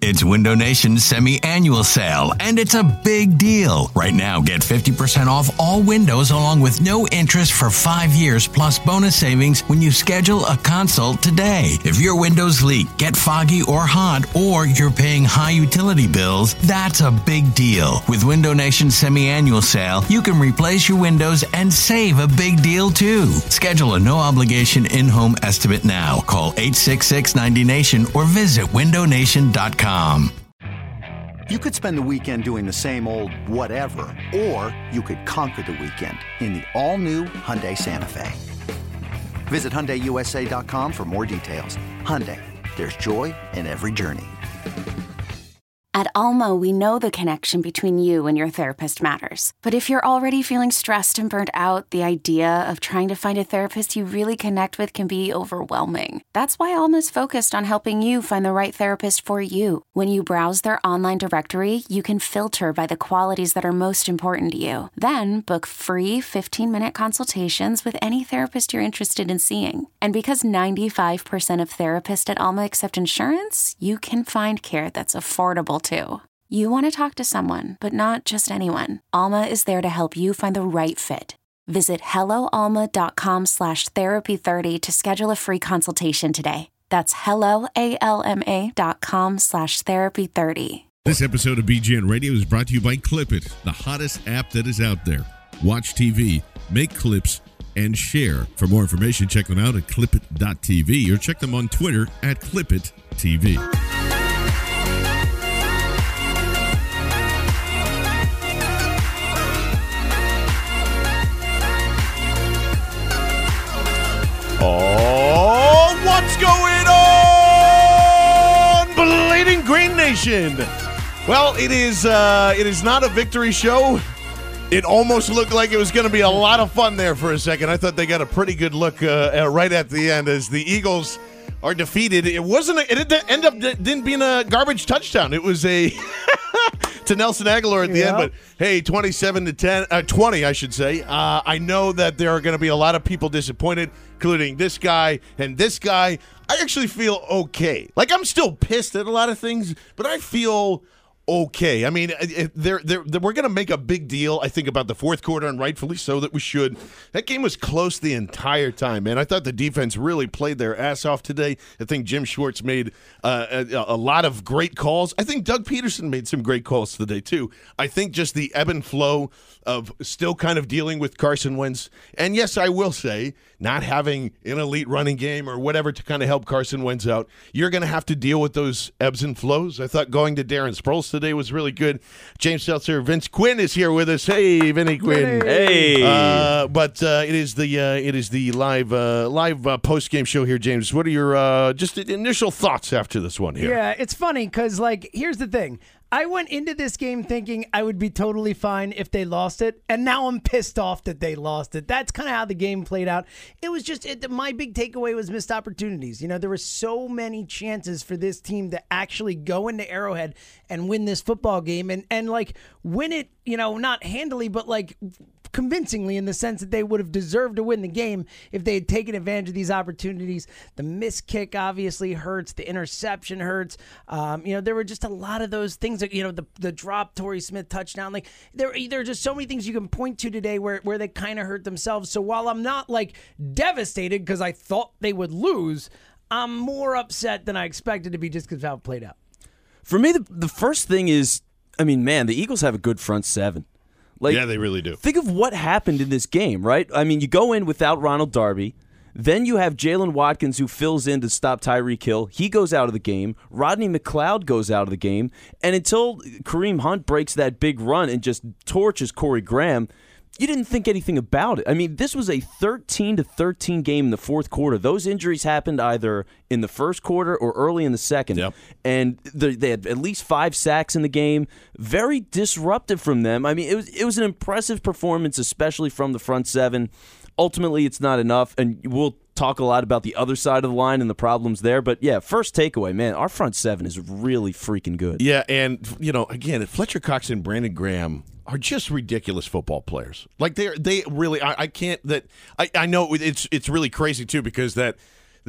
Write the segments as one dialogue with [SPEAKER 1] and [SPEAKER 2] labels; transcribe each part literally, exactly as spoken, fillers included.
[SPEAKER 1] It's Window Nation's semi-annual sale, and it's a big deal. Right now, get fifty percent off all windows along with no interest for five years plus bonus savings when you schedule a consult today. If your windows leak, get foggy or hot, or you're paying high utility bills, that's a big deal. With Window Nation's semi-annual sale, you can replace your windows and save a big deal too. Schedule a no-obligation in-home estimate now. Call eight six six, ninety nation or visit window nation dot com.
[SPEAKER 2] You could spend the weekend doing the same old whatever, or you could conquer the weekend in the all-new Hyundai Santa Fe. Visit Hyundai U S A dot com for more details. Hyundai, there's joy in every journey.
[SPEAKER 3] At Alma, we know the connection between you and your therapist matters. But if you're already feeling stressed and burnt out, the idea of trying to find a therapist you really connect with can be overwhelming. That's why Alma's focused on helping you find the right therapist for you. When you browse their online directory, you can filter by the qualities that are most important to you. Then book free fifteen-minute consultations with any therapist you're interested in seeing. And because ninety-five percent of therapists at Alma accept insurance, you can find care that's affordable too. You want to talk to someone, but not just anyone. Alma is there to help you find the right fit. Visit helloalma.com slash therapy 30 to schedule a free consultation today. That's helloalma dot com slash therapy 30.
[SPEAKER 4] This episode of B G N Radio is brought to you by Clip It, the hottest app that is out there. Watch T V, make clips, and share. For more information, check them out at clip it dot t v or check them on Twitter at clip it t v.
[SPEAKER 5] Oh, what's going on, Bleeding Green Nation? Well, it is uh, it is not a victory show. It almost looked like it was going to be a lot of fun there for a second. I thought they got a pretty good look uh, uh, right at the end as the Eagles are defeated. It wasn't. A, it didn't end up didn't being a garbage touchdown. It was a to Nelson Aguilar at the yeah. end. But hey, twenty-seven to ten, uh, twenty, I should say. Uh, I know that there are going to be a lot of people disappointed, including this guy and this guy. I actually feel okay. Like, I'm still pissed at a lot of things, but I feel okay. I mean, they're, they're, they're, we're going to make a big deal, I think, about the fourth quarter, and rightfully so that we should. That game was close the entire time, man. I thought the defense really played their ass off today. I think Jim Schwartz made uh, a, a lot of great calls. I think Doug Peterson made some great calls today, too. I think just the ebb and flow of still kind of dealing with Carson Wentz. And, yes, I will say, not having an elite running game or whatever to kind of help Carson Wentz out, you're going to have to deal with those ebbs and flows. I thought going to Darren Sproles today was really good. James Seltzer, Vince Quinn is here with us. Hey, Vinny Quinn.
[SPEAKER 6] Hey.
[SPEAKER 5] Uh, but uh, it is the uh, it is the live uh, live uh, post game show here, James. What are your uh, just initial thoughts after this one here?
[SPEAKER 6] Yeah, it's funny because like here's the thing. I went into this game thinking I would be totally fine if they lost it, and now I'm pissed off that they lost it. That's kind of how the game played out. It was just, it, my big takeaway was missed opportunities. You know, there were so many chances for this team to actually go into Arrowhead and win this football game, and, and like, win it, you know, not handily, but like convincingly in the sense that they would have deserved to win the game if they had taken advantage of these opportunities. The missed kick obviously hurts. The interception hurts. Um, you know, there were just a lot of those things that, you know, the the drop Torrey Smith touchdown. Like there, there are just so many things you can point to today where, where they kind of hurt themselves. So while I'm not like devastated because I thought they would lose, I'm more upset than I expected to be just because of how it played out.
[SPEAKER 7] For me, the, the first thing is, I mean, man, the Eagles have a good front seven. Like,
[SPEAKER 5] yeah, they really do.
[SPEAKER 7] Think of what happened in this game, right? I mean, you go in without Ronald Darby. Then you have Jalen Watkins who fills in to stop Tyreek Hill. He goes out of the game. Rodney McLeod goes out of the game. And until Kareem Hunt breaks that big run and just torches Corey Graham, you didn't think anything about it. I mean, this was a thirteen to thirteen game in the fourth quarter. Those injuries happened either in the first quarter or early in the second.
[SPEAKER 5] Yep.
[SPEAKER 7] And they had at least five sacks in the game. Very disruptive from them. I mean, it was it was an impressive performance, especially from the front seven. Ultimately, it's not enough, and we'll talk a lot about the other side of the line and the problems there. But, yeah, first takeaway, man, our front seven is really freaking good.
[SPEAKER 5] Yeah, and, you know, again, Fletcher Cox and Brandon Graham are just ridiculous football players. Like, they they really – I can't – that I, I know it's it's really crazy, too, because that –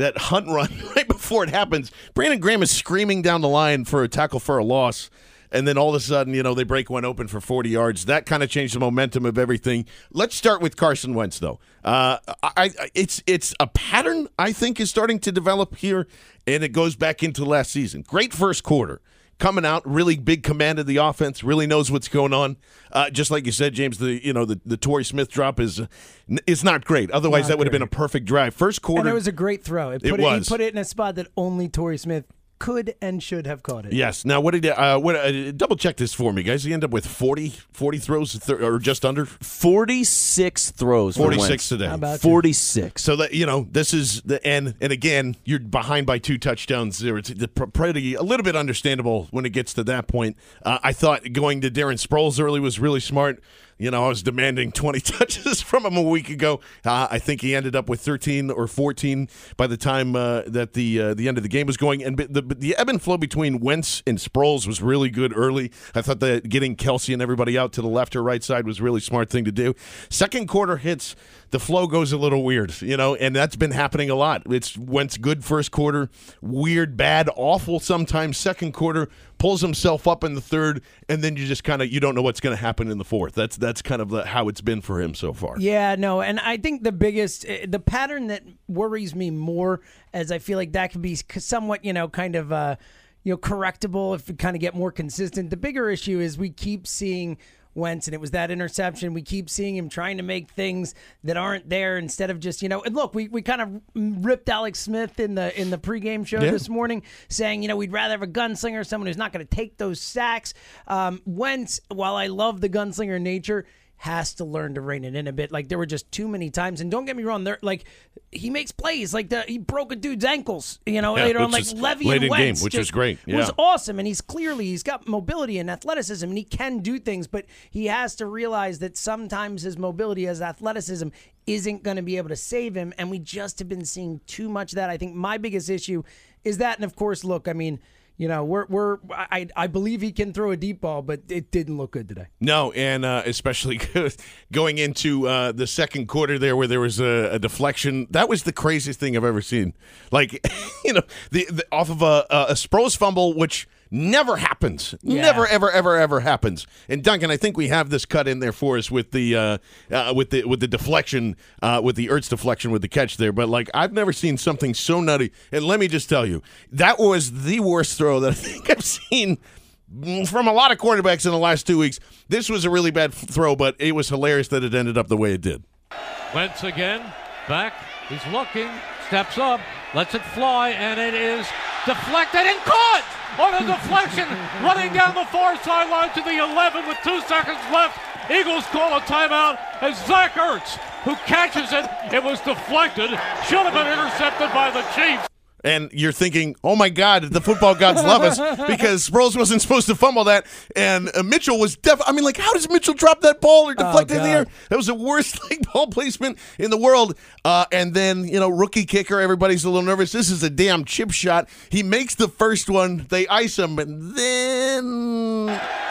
[SPEAKER 5] that Hunt run right before it happens. Brandon Graham is screaming down the line for a tackle for a loss. And then all of a sudden, you know, they break one open for forty yards. That kind of changed the momentum of everything. Let's start with Carson Wentz, though. Uh, I, I, it's it's a pattern, I think, is starting to develop here, and it goes back into last season. Great first quarter. Coming out, really big command of the offense, really knows what's going on. Uh, just like you said, James, the you know the, the Torrey Smith drop is is not great. Otherwise,
[SPEAKER 6] Not
[SPEAKER 5] that would have
[SPEAKER 6] great.
[SPEAKER 5] been a perfect drive. First quarter,
[SPEAKER 6] And it was a great throw. It,
[SPEAKER 5] It
[SPEAKER 6] put
[SPEAKER 5] was.
[SPEAKER 6] He put it in a spot that only Torrey Smith could and should have caught it.
[SPEAKER 5] yes. Now, what did uh, what uh, double check this for me, guys? He ended up with forty, forty throws, th- or just under
[SPEAKER 7] forty-six throws. for
[SPEAKER 5] forty-six
[SPEAKER 7] Wentz.
[SPEAKER 5] today.
[SPEAKER 6] How about you?
[SPEAKER 7] forty-six.
[SPEAKER 5] So that you know, this is the and and again, you're behind by two touchdowns there. It's the pr- pretty a little bit understandable when it gets to that point. Uh, I thought going to Darren Sproles early was really smart. You know, I was demanding twenty touches from him a week ago. Uh, I think he ended up with thirteen or fourteen by the time uh, that the uh, the end of the game was going. And the the ebb and flow between Wentz and Sproles was really good early. I thought that getting Kelsey and everybody out to the left or right side was a really smart thing to do. Second quarter hits, the flow goes a little weird, you know, and that's been happening a lot. It's Wentz good first quarter, weird, bad, awful sometimes second quarter, pulls himself up in the third, and then you just kind of you don't know what's going to happen in the fourth. That's that's kind of the, how it's been for him so far.
[SPEAKER 6] Yeah, no, and I think the biggest, uh, the pattern that worries me more, as I feel like that can be somewhat, you know, kind of, uh, you know, correctable if we kind of get more consistent. The bigger issue is we keep seeing Wentz, and it was that interception. We keep seeing him trying to make things that aren't there instead of just, you know, and look, we, we kind of ripped Alex Smith in the in the pregame show
[SPEAKER 5] Yeah.
[SPEAKER 6] this morning saying, you know, we'd rather have a gunslinger, someone who's not going to take those sacks. Um, Wentz, while I love the gunslinger nature, has to learn to rein it in a bit. Like, there were just too many times, and don't get me wrong, there like he makes plays like the he broke a dude's ankles, you know,
[SPEAKER 5] Yeah,
[SPEAKER 6] later on,
[SPEAKER 5] which
[SPEAKER 6] like
[SPEAKER 5] is
[SPEAKER 6] Levy
[SPEAKER 5] late
[SPEAKER 6] and
[SPEAKER 5] in game,
[SPEAKER 6] Wentz,
[SPEAKER 5] which
[SPEAKER 6] just
[SPEAKER 5] was great.
[SPEAKER 6] was
[SPEAKER 5] Yeah.
[SPEAKER 6] awesome, and he's clearly he's got mobility and athleticism, and he can do things, but he has to realize that sometimes his mobility, his athleticism, isn't going to be able to save him, and we just have been seeing too much of that. I think my biggest issue is that, and of course, look, I mean, you know, we're we're I I believe he can throw a deep ball, but it didn't look good today.
[SPEAKER 5] No, and uh, especially going into uh, the second quarter there where there was a, a deflection. That was the craziest thing I've ever seen. Like, you know, the, the off of a, a Sproles fumble, which never happens.
[SPEAKER 6] Yeah.
[SPEAKER 5] Never, ever, ever, ever happens. And Duncan, I think we have this cut in there for us with the uh, uh, with the with the deflection, uh, with the Ertz deflection with the catch there. But like, I've never seen something so nutty. And let me just tell you, that was the worst throw that I think I've seen from a lot of quarterbacks in the last two weeks. This was a really bad f- throw, but it was hilarious that it ended up the way it did.
[SPEAKER 8] Wentz again, back, he's looking, steps up, lets it fly, and it is deflected and caught on a deflection, running down the far sideline to the eleven with two seconds left. Eagles call a timeout as Zach Ertz, who catches it, it was deflected, should have been intercepted by the Chiefs.
[SPEAKER 5] And you're thinking, oh, my God, the football gods love us because Sproles wasn't supposed to fumble that. And uh, Mitchell was def- I mean, like, how does Mitchell drop that ball or deflect it in the air? That was the worst like, ball placement in the world. Uh, and then, you know, rookie kicker, everybody's a little nervous. This is a damn chip shot. He makes the first one. They ice him. And then...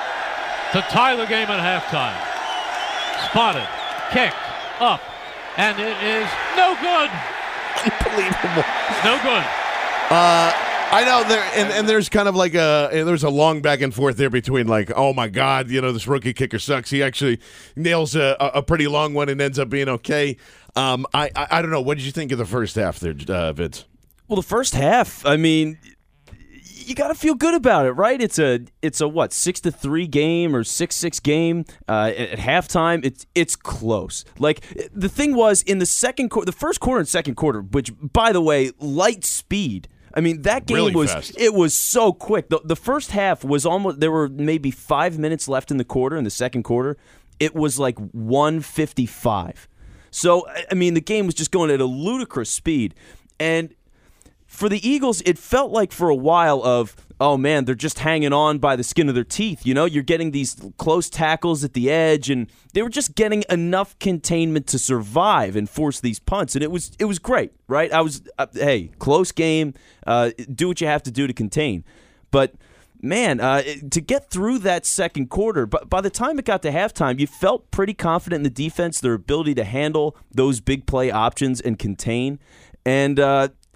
[SPEAKER 8] To tie the game at halftime. Spotted, kicked, up, and it is no good.
[SPEAKER 5] Unbelievable.
[SPEAKER 8] No good.
[SPEAKER 5] Uh, I know there, and, and there's kind of like a there's a long back and forth there between like, oh my God, you know, this rookie kicker sucks. He actually nails a, a pretty long one and ends up being okay. Um, I, I I don't know. What did you think of the first half there, uh, Vince?
[SPEAKER 7] Well, the first half, I mean, you got to feel good about it, right? It's a it's a what six to three game or six six game uh, at, at halftime. It's it's close. Like the thing was in the second quarter, the first quarter and second quarter, which by the way, light speed. I mean, that game
[SPEAKER 5] Really
[SPEAKER 7] was
[SPEAKER 5] fast.
[SPEAKER 7] it was so quick. The, the first half was almost there were maybe five minutes left in the quarter. In the second quarter, it was like one fifty-five. So I mean, the game was just going at a ludicrous speed, and for the Eagles, it felt like for a while of, oh man, they're just hanging on by the skin of their teeth. You know, you're getting these close tackles at the edge, and they were just getting enough containment to survive and force these punts, and it was it was great, right? I was, uh, hey, close game, uh, do what you have to do to contain, but man, uh, to get through that second quarter, but by the time it got to halftime, you felt pretty confident in the defense, their ability to handle those big play options and contain, and. Uh,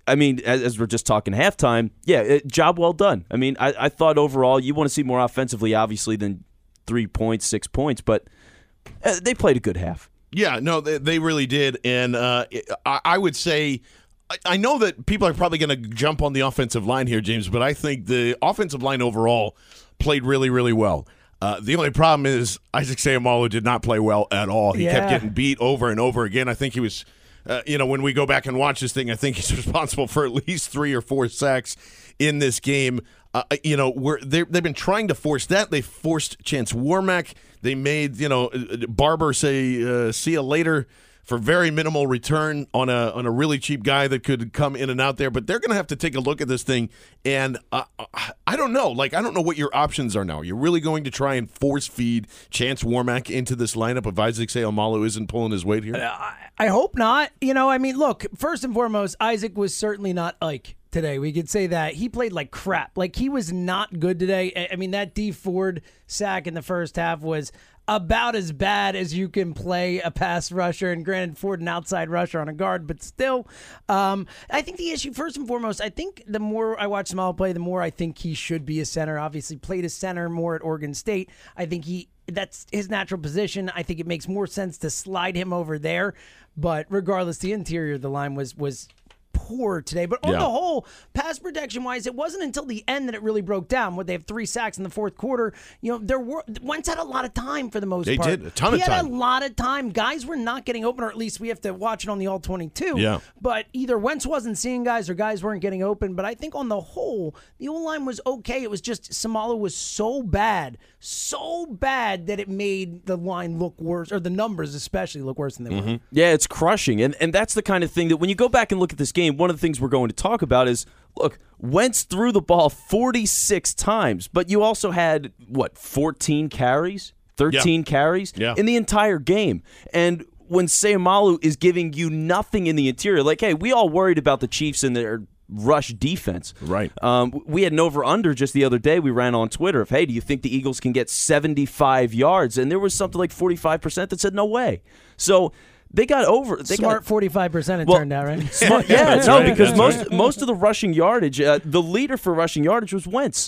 [SPEAKER 7] I mean, as, as we're just talking halftime, yeah, it, job well done. I mean, I, I thought overall you want to see more offensively, obviously, than three points, six points, but uh, they played a good half.
[SPEAKER 5] Yeah, no, they, they really did. And uh, I, I would say, I, I know that people are probably going to jump on the offensive line here, James, but I think the offensive line overall played really, really well. Uh, the only problem is Isaac Seumalo did not play well at all. He
[SPEAKER 6] Yeah.
[SPEAKER 5] kept getting beat over and over again. I think he was, uh, you know, when we go back and watch this thing, I think he's responsible for at least three or four sacks in this game. Uh, you know, we're, they've been trying to force that. They forced Chance Warmack. They made, you know, Barber say, uh, see you later for very minimal return on a on a really cheap guy that could come in and out there. But they're going to have to take a look at this thing. And uh, I don't know. Like, I don't know what your options are now. You're really going to try and force feed Chance Warmack into this lineup if Isaac Seumalo isn't pulling his weight here?
[SPEAKER 6] I, I hope not. You know, I mean, look, first and foremost, Isaac was certainly not Ike today. We could say that. He played like crap. Like, he was not good today. I, I mean, that D Ford sack in the first half was about as bad as you can play a pass rusher, and granted, Ford an outside rusher on a guard, but still, um, I think the issue, first and foremost, I think the more I watch Seumalo play, the more I think he should be a center. Obviously, played a center more at Oregon State. I think he that's his natural position. I think it makes more sense to slide him over there, but regardless, the interior of the line was was poor today. But on
[SPEAKER 5] Yeah.
[SPEAKER 6] the whole, pass protection wise, it wasn't until the end that it really broke down. When they have three sacks in the fourth quarter, you know, there were Wentz had a lot of time for the most
[SPEAKER 5] They
[SPEAKER 6] part.
[SPEAKER 5] did, a ton
[SPEAKER 6] he
[SPEAKER 5] of
[SPEAKER 6] had
[SPEAKER 5] time.
[SPEAKER 6] a lot of time. Guys were not getting open, or at least we have to watch it on the all twenty-two.
[SPEAKER 5] Yeah.
[SPEAKER 6] But either Wentz wasn't seeing guys or guys weren't getting open. But I think on the whole, the O-line was okay. It was just Seumalo was so bad, so bad that it made the line look worse, or the numbers especially look worse than they were.
[SPEAKER 7] Yeah, it's crushing. And and that's the kind of thing that when you go back and look at this game, one of the things we're going to talk about is, look, Wentz threw the ball forty-six times, but you also had, what, fourteen carries? thirteen
[SPEAKER 5] Yeah.
[SPEAKER 7] carries
[SPEAKER 5] Yeah.
[SPEAKER 7] in the entire game. And when Seumalo is giving you nothing in the interior, like, hey, we all worried about the Chiefs and their rush defense.
[SPEAKER 5] Right.
[SPEAKER 7] Um, we had an over-under just the other day we ran on Twitter of, hey, do you think the Eagles can get seventy-five yards? And there was something like forty-five percent that said no way. So they got over. They
[SPEAKER 6] Smart
[SPEAKER 7] got,
[SPEAKER 6] forty-five percent it
[SPEAKER 7] Well,
[SPEAKER 6] turned out, right?
[SPEAKER 7] Smart, yeah,
[SPEAKER 5] That's
[SPEAKER 7] no,
[SPEAKER 5] right,
[SPEAKER 7] because
[SPEAKER 5] that's
[SPEAKER 7] most
[SPEAKER 5] right.
[SPEAKER 7] most of the rushing yardage, uh, the leader for rushing yardage was Wentz.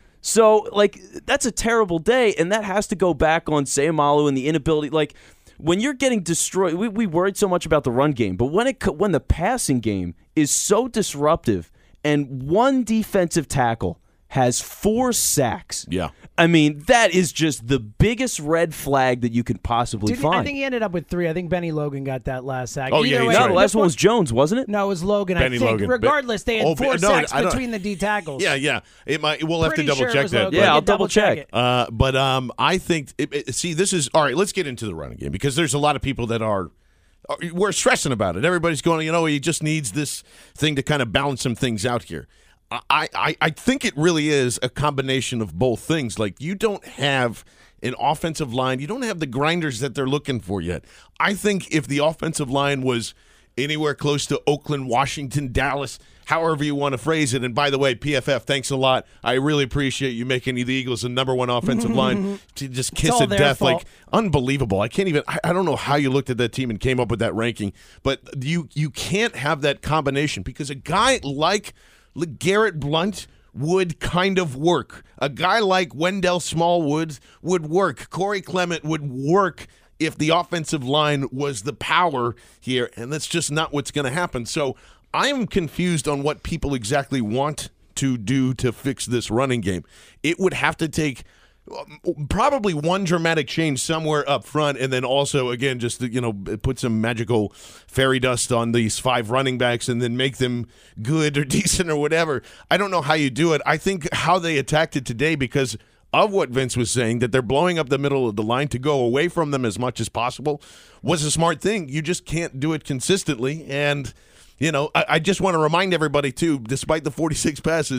[SPEAKER 7] So, like, that's a terrible day, and that has to go back on Seumalo and the inability. Like, when you're getting destroyed, we, we worried so much about the run game, but when it co- when the passing game is so disruptive, and one defensive tackle has four sacks.
[SPEAKER 5] Yeah.
[SPEAKER 7] I mean, that is just the biggest red flag that you could possibly
[SPEAKER 6] Did he-
[SPEAKER 7] find.
[SPEAKER 6] I think he ended up with three. I think Benny Logan got that last sack.
[SPEAKER 5] Oh, yeah,
[SPEAKER 6] Either
[SPEAKER 5] he's
[SPEAKER 6] way,
[SPEAKER 7] no,
[SPEAKER 5] right.
[SPEAKER 7] the last one was Jones, wasn't it?
[SPEAKER 6] No, it was Logan.
[SPEAKER 5] Benny
[SPEAKER 6] I think.
[SPEAKER 5] Logan.
[SPEAKER 6] Regardless, they had
[SPEAKER 5] Oh,
[SPEAKER 6] four
[SPEAKER 5] no,
[SPEAKER 6] sacks
[SPEAKER 5] I don't-
[SPEAKER 6] between the D tackles.
[SPEAKER 5] Yeah, yeah. It might. We'll have
[SPEAKER 6] Pretty
[SPEAKER 5] to double
[SPEAKER 6] sure it
[SPEAKER 5] check
[SPEAKER 6] was
[SPEAKER 5] that.
[SPEAKER 6] Logan.
[SPEAKER 7] Yeah,
[SPEAKER 6] We
[SPEAKER 7] I'll
[SPEAKER 6] could double
[SPEAKER 7] double-check.
[SPEAKER 6] it.
[SPEAKER 5] Uh, but um, I think it, it- see this is all right. Let's get into the running game because there's a lot of people that are, are we're stressing about it. Everybody's going, you know, he just needs this thing to kind of balance some things out here. I, I, I think it really is a combination of both things. Like, you don't have an offensive line, you don't have the grinders that they're looking for yet. I think if the offensive line was anywhere close to Oakland, Washington, Dallas, however you want to phrase it. And by the way, P F F, thanks a lot. I really appreciate you making the Eagles the number one offensive line to just kiss
[SPEAKER 6] all
[SPEAKER 5] of
[SPEAKER 6] their
[SPEAKER 5] death.
[SPEAKER 6] fault.
[SPEAKER 5] Like, unbelievable. I can't even, I, I don't know how you looked at that team and came up with that ranking, but you, you can't have that combination because a guy like Garrett Blunt would kind of work. A guy like Wendell Smallwood would work. Corey Clement would work if the offensive line was the power here, and that's just not what's going to happen. So I am confused on what people exactly want to do to fix this running game. It would have to take probably one dramatic change somewhere up front, and then also, again, just to, you know, put some magical fairy dust on these five running backs and then make them good or decent or whatever. I don't know how you do it. I think how they attacked it today, because of what Vince was saying, that they're blowing up the middle of the line to go away from them as much as possible, was a smart thing. You just can't do it consistently, and you know, I, I just want to remind everybody, too, despite the forty-six passes,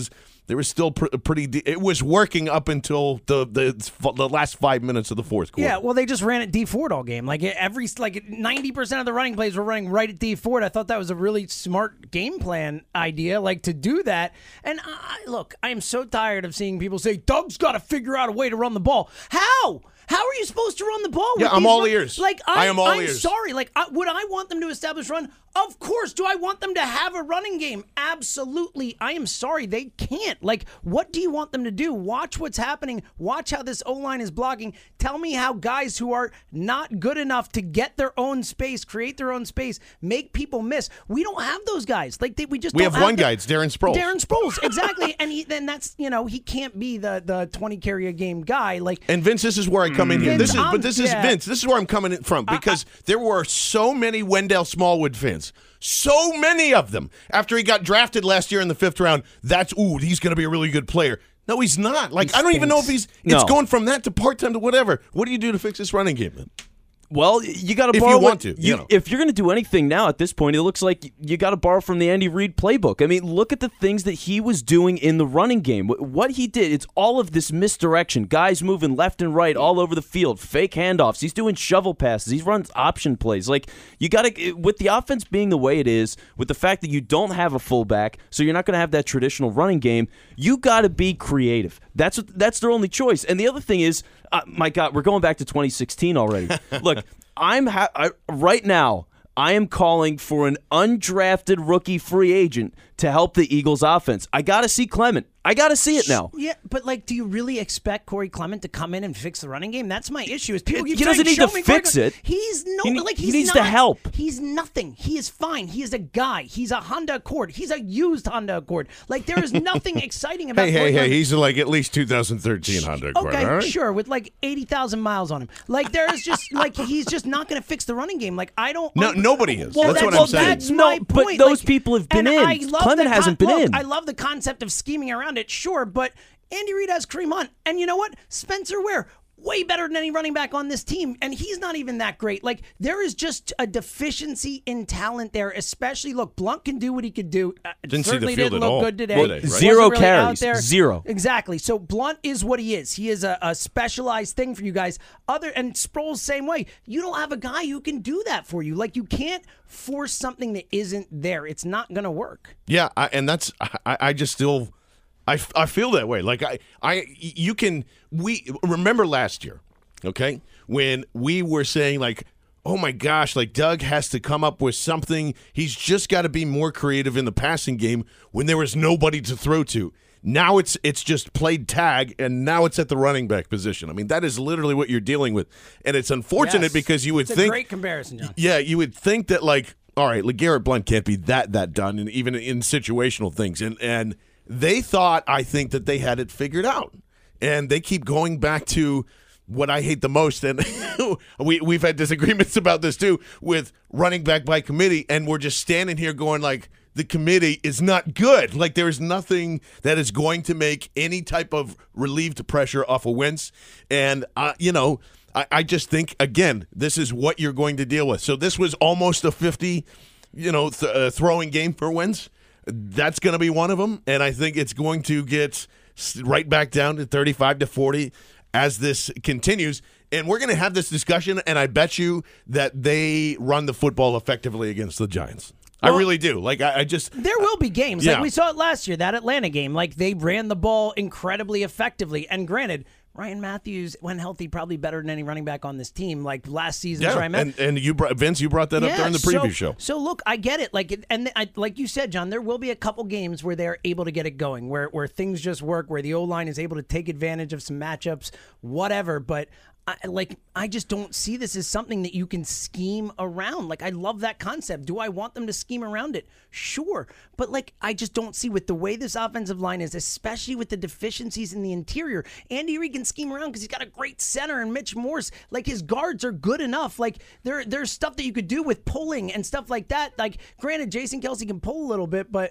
[SPEAKER 5] There was still pr- pretty. De- it was working up until the, the the last five minutes of the fourth quarter.
[SPEAKER 6] Yeah, well, they just ran at D Ford all game. Like every like ninety percent of the running plays were running right at D Ford. I thought that was a really smart game plan idea, like to do that. And I, look, I am so tired of seeing people say Doug's got to figure out a way to run the ball. How? How are you supposed to run the ball?
[SPEAKER 5] Yeah,
[SPEAKER 6] with
[SPEAKER 5] I'm
[SPEAKER 6] these
[SPEAKER 5] all
[SPEAKER 6] run-
[SPEAKER 5] ears.
[SPEAKER 6] Like I,
[SPEAKER 5] I am all
[SPEAKER 6] I'm
[SPEAKER 5] ears.
[SPEAKER 6] sorry. Like, I, would I want them to establish run? Of course. Do I want them to have a running game? Absolutely. I am sorry. They can't. Like, what do you want them to do? Watch what's happening. Watch how this O-line is blocking. Tell me how guys who are not good enough to get their own space, create their own space, make people miss. We don't have those guys. Like, they, we just
[SPEAKER 5] we
[SPEAKER 6] don't
[SPEAKER 5] have one
[SPEAKER 6] the-
[SPEAKER 5] guy. It's Darren Sproles.
[SPEAKER 6] Darren Sproles, exactly. And he, then that's, you know, he can't be the the twenty carry a game guy. Like,
[SPEAKER 5] And Vince, this is where I come in here.
[SPEAKER 6] Vince,
[SPEAKER 5] This is,
[SPEAKER 6] I'm-
[SPEAKER 5] but this is
[SPEAKER 6] yeah.
[SPEAKER 5] Vince. This is where I'm coming in from because there were so many Wendell Smallwood fans, so many of them. After he got drafted last year in the fifth round, that's ooh, he's going to be a really good player. No, he's not. Like
[SPEAKER 6] He
[SPEAKER 5] I don't even know if he's.
[SPEAKER 7] No.
[SPEAKER 5] It's going from that to part time to whatever. What do you do to fix this running game then?
[SPEAKER 7] Well, you got to
[SPEAKER 5] If
[SPEAKER 7] borrow.
[SPEAKER 5] you want
[SPEAKER 7] what-
[SPEAKER 5] to, you know.
[SPEAKER 7] If you're going to do anything now at this point, it looks like you got to borrow from the Andy Reid playbook. I mean, look at the things that he was doing in the running game. Wh- What he did, it's all of this misdirection. Guys moving left and right all over the field, fake handoffs. He's doing shovel passes. He runs option plays. Like, you got to, with the offense being the way it is, with the fact that you don't have a fullback, so you're not going to have that traditional running game, you got to be creative. That's what, that's their only choice. And the other thing is, uh, my God, we're going back to twenty sixteen already. Look, I'm ha- I, right now. I am calling for an undrafted rookie free agent to help the Eagles' offense. I got to see Clement. I got to see it now.
[SPEAKER 6] yeah, but like, do you really expect Corey Clement to come in and fix the running game? That's my issue. Is people keep
[SPEAKER 7] He doesn't
[SPEAKER 6] saying,
[SPEAKER 7] need to
[SPEAKER 6] "Show me Corey
[SPEAKER 7] fix
[SPEAKER 6] Clement."
[SPEAKER 7] it.
[SPEAKER 6] He's no,
[SPEAKER 7] He ne-
[SPEAKER 6] like
[SPEAKER 7] he
[SPEAKER 6] he's
[SPEAKER 7] needs
[SPEAKER 6] not,
[SPEAKER 7] to help.
[SPEAKER 6] He's nothing. He is fine. He is a guy. He's a Honda Accord. He's a used Honda Accord. Like, there is nothing exciting about.
[SPEAKER 5] Hey, hey,
[SPEAKER 6] Corey
[SPEAKER 5] hey!
[SPEAKER 6] Clement.
[SPEAKER 5] He's like at least two thousand thirteen Honda Accord.
[SPEAKER 6] Okay,
[SPEAKER 5] all right?
[SPEAKER 6] sure, with like eighty thousand miles on him. Like, there is just like he's just not going to fix the running game. Like, I don't.
[SPEAKER 5] No,
[SPEAKER 6] un-
[SPEAKER 5] nobody is.
[SPEAKER 6] Well,
[SPEAKER 5] That's what
[SPEAKER 6] well,
[SPEAKER 5] I'm saying.
[SPEAKER 6] That's
[SPEAKER 7] No,
[SPEAKER 6] my
[SPEAKER 7] but
[SPEAKER 6] point.
[SPEAKER 7] those
[SPEAKER 6] Like,
[SPEAKER 7] people have been
[SPEAKER 6] and
[SPEAKER 7] in.
[SPEAKER 6] I love
[SPEAKER 7] Clement
[SPEAKER 6] the
[SPEAKER 7] hasn't
[SPEAKER 6] con-
[SPEAKER 7] been
[SPEAKER 6] look,
[SPEAKER 7] in.
[SPEAKER 6] I love the concept of scheming around it, sure, but Andy Reid has Kareem Hunt, and you know what? Spencer Ware, way better than any running back on this team, and he's not even that great. Like, there is just a deficiency in talent there, especially, look, Blunt can do what he could do. Uh,
[SPEAKER 5] Didn't see the
[SPEAKER 6] certainly
[SPEAKER 5] field
[SPEAKER 6] didn't
[SPEAKER 5] at
[SPEAKER 6] look
[SPEAKER 5] all
[SPEAKER 6] good today.
[SPEAKER 5] today, right?
[SPEAKER 6] Wasn't
[SPEAKER 7] Zero
[SPEAKER 6] really out
[SPEAKER 7] carries.
[SPEAKER 6] there.
[SPEAKER 7] Zero.
[SPEAKER 6] Exactly. So Blunt is what he is. He is a, a specialized thing for you guys. Other and Sproles same way. You don't have a guy who can do that for you. Like, you can't force something that isn't there. It's not going to work.
[SPEAKER 5] Yeah, I, and that's I, I just still I, I feel that way. Like I I you can we remember last year, okay, when we were saying like, oh my gosh, like Doug has to come up with something. He's just got to be more creative in the passing game when there was nobody to throw to. Now it's it's just played tag, and now it's at the running back position. I mean, that is literally what you're dealing with, and it's unfortunate
[SPEAKER 6] Yes.
[SPEAKER 5] because you would
[SPEAKER 6] It's
[SPEAKER 5] think
[SPEAKER 6] a great comparison, John.
[SPEAKER 5] yeah, you would think that like, all right, LeGarrette Blount can't be that that done, and even in situational things, and and they thought, I think, that they had it figured out, and they keep going back to what I hate the most, and we we've had disagreements about this too with running back by committee, and we're just standing here going like, the committee is not good. Like, there is nothing that is going to make any type of relieved pressure off of Wentz, and uh, you know. I, I just think, again, this is what you're going to deal with. So this was almost a fifty, you know, th- uh, throwing game for Wentz. That's going to be one of them, and I think it's going to get right back down to thirty-five to forty as this continues. And we're going to have this discussion, and I bet you that they run the football effectively against the Giants.
[SPEAKER 6] Well,
[SPEAKER 5] I really do. Like, I, I just
[SPEAKER 6] There will be games.
[SPEAKER 5] Yeah.
[SPEAKER 6] Like we saw it last year, that Atlanta game. Like, they ran the ball incredibly effectively. And granted, Ryan Matthews, when healthy, probably better than any running back on this team. Like last season's
[SPEAKER 5] yeah.
[SPEAKER 6] Ryan Matthews.
[SPEAKER 5] And and you brought, Vince, you brought that up
[SPEAKER 6] Yeah,
[SPEAKER 5] during the preview
[SPEAKER 6] so,
[SPEAKER 5] show.
[SPEAKER 6] So look, I get it. Like, it- and I, like you said, John, there will be a couple games where they're able to get it going, where where things just work, where the O line is able to take advantage of some matchups, whatever. But I, like, I just don't see this as something that you can scheme around. Like, I love that concept. Do I want them to scheme around it? Sure. But, like, I just don't see with the way this offensive line is, especially with the deficiencies in the interior. Andy Reid can scheme around because he's got a great center, and Mitch Morse, like, his guards are good enough. Like, there, there's stuff that you could do with pulling and stuff like that. Like, granted, Jason Kelsey can pull a little bit, but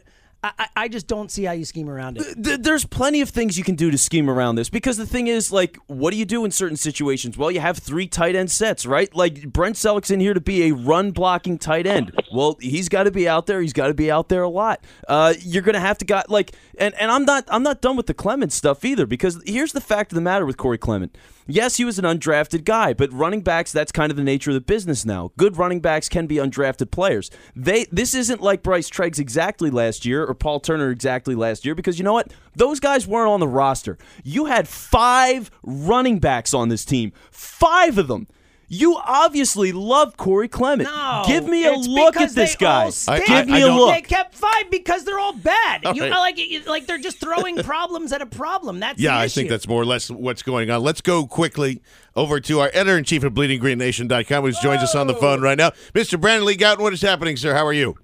[SPEAKER 6] I, I just don't see how you scheme around it.
[SPEAKER 7] There's plenty of things you can do to scheme around this because the thing is, like, what do you do in certain situations? Well, you have three tight end sets, right? Like, Brent Selleck's in here to be a run-blocking tight end. Well, he's got to be out there. He's got to be out there a lot. Uh, you're going to have to got like, and, and I'm not I'm not done with the Clement stuff either because here's the fact of the matter with Corey Clement. Yes, he was an undrafted guy, but running backs, that's kind of the nature of the business now. Good running backs can be undrafted players. They This isn't like Bryce Treggs exactly last year or Paul Turner exactly last year because you know what? Those guys weren't on the roster. You had five running backs on this team. Five of them. You obviously love Corey Clement.
[SPEAKER 6] No,
[SPEAKER 7] Give me a
[SPEAKER 6] it's
[SPEAKER 7] look
[SPEAKER 6] because
[SPEAKER 7] at this
[SPEAKER 6] they
[SPEAKER 7] guy.
[SPEAKER 6] all stink.
[SPEAKER 7] Give me
[SPEAKER 5] I
[SPEAKER 7] a
[SPEAKER 5] don't-
[SPEAKER 7] look.
[SPEAKER 6] They kept five because they're all bad. You
[SPEAKER 5] right.
[SPEAKER 6] like you- like they're just throwing problems at a problem. That's
[SPEAKER 5] Yeah,
[SPEAKER 6] the
[SPEAKER 5] I
[SPEAKER 6] issue.
[SPEAKER 5] think that's more or less what's going on. Let's go quickly over to our editor-in-chief of bleeding green nation dot com, who joins us on the phone right now. Mister Brandon Lee Gowton, what is happening, sir? How are you?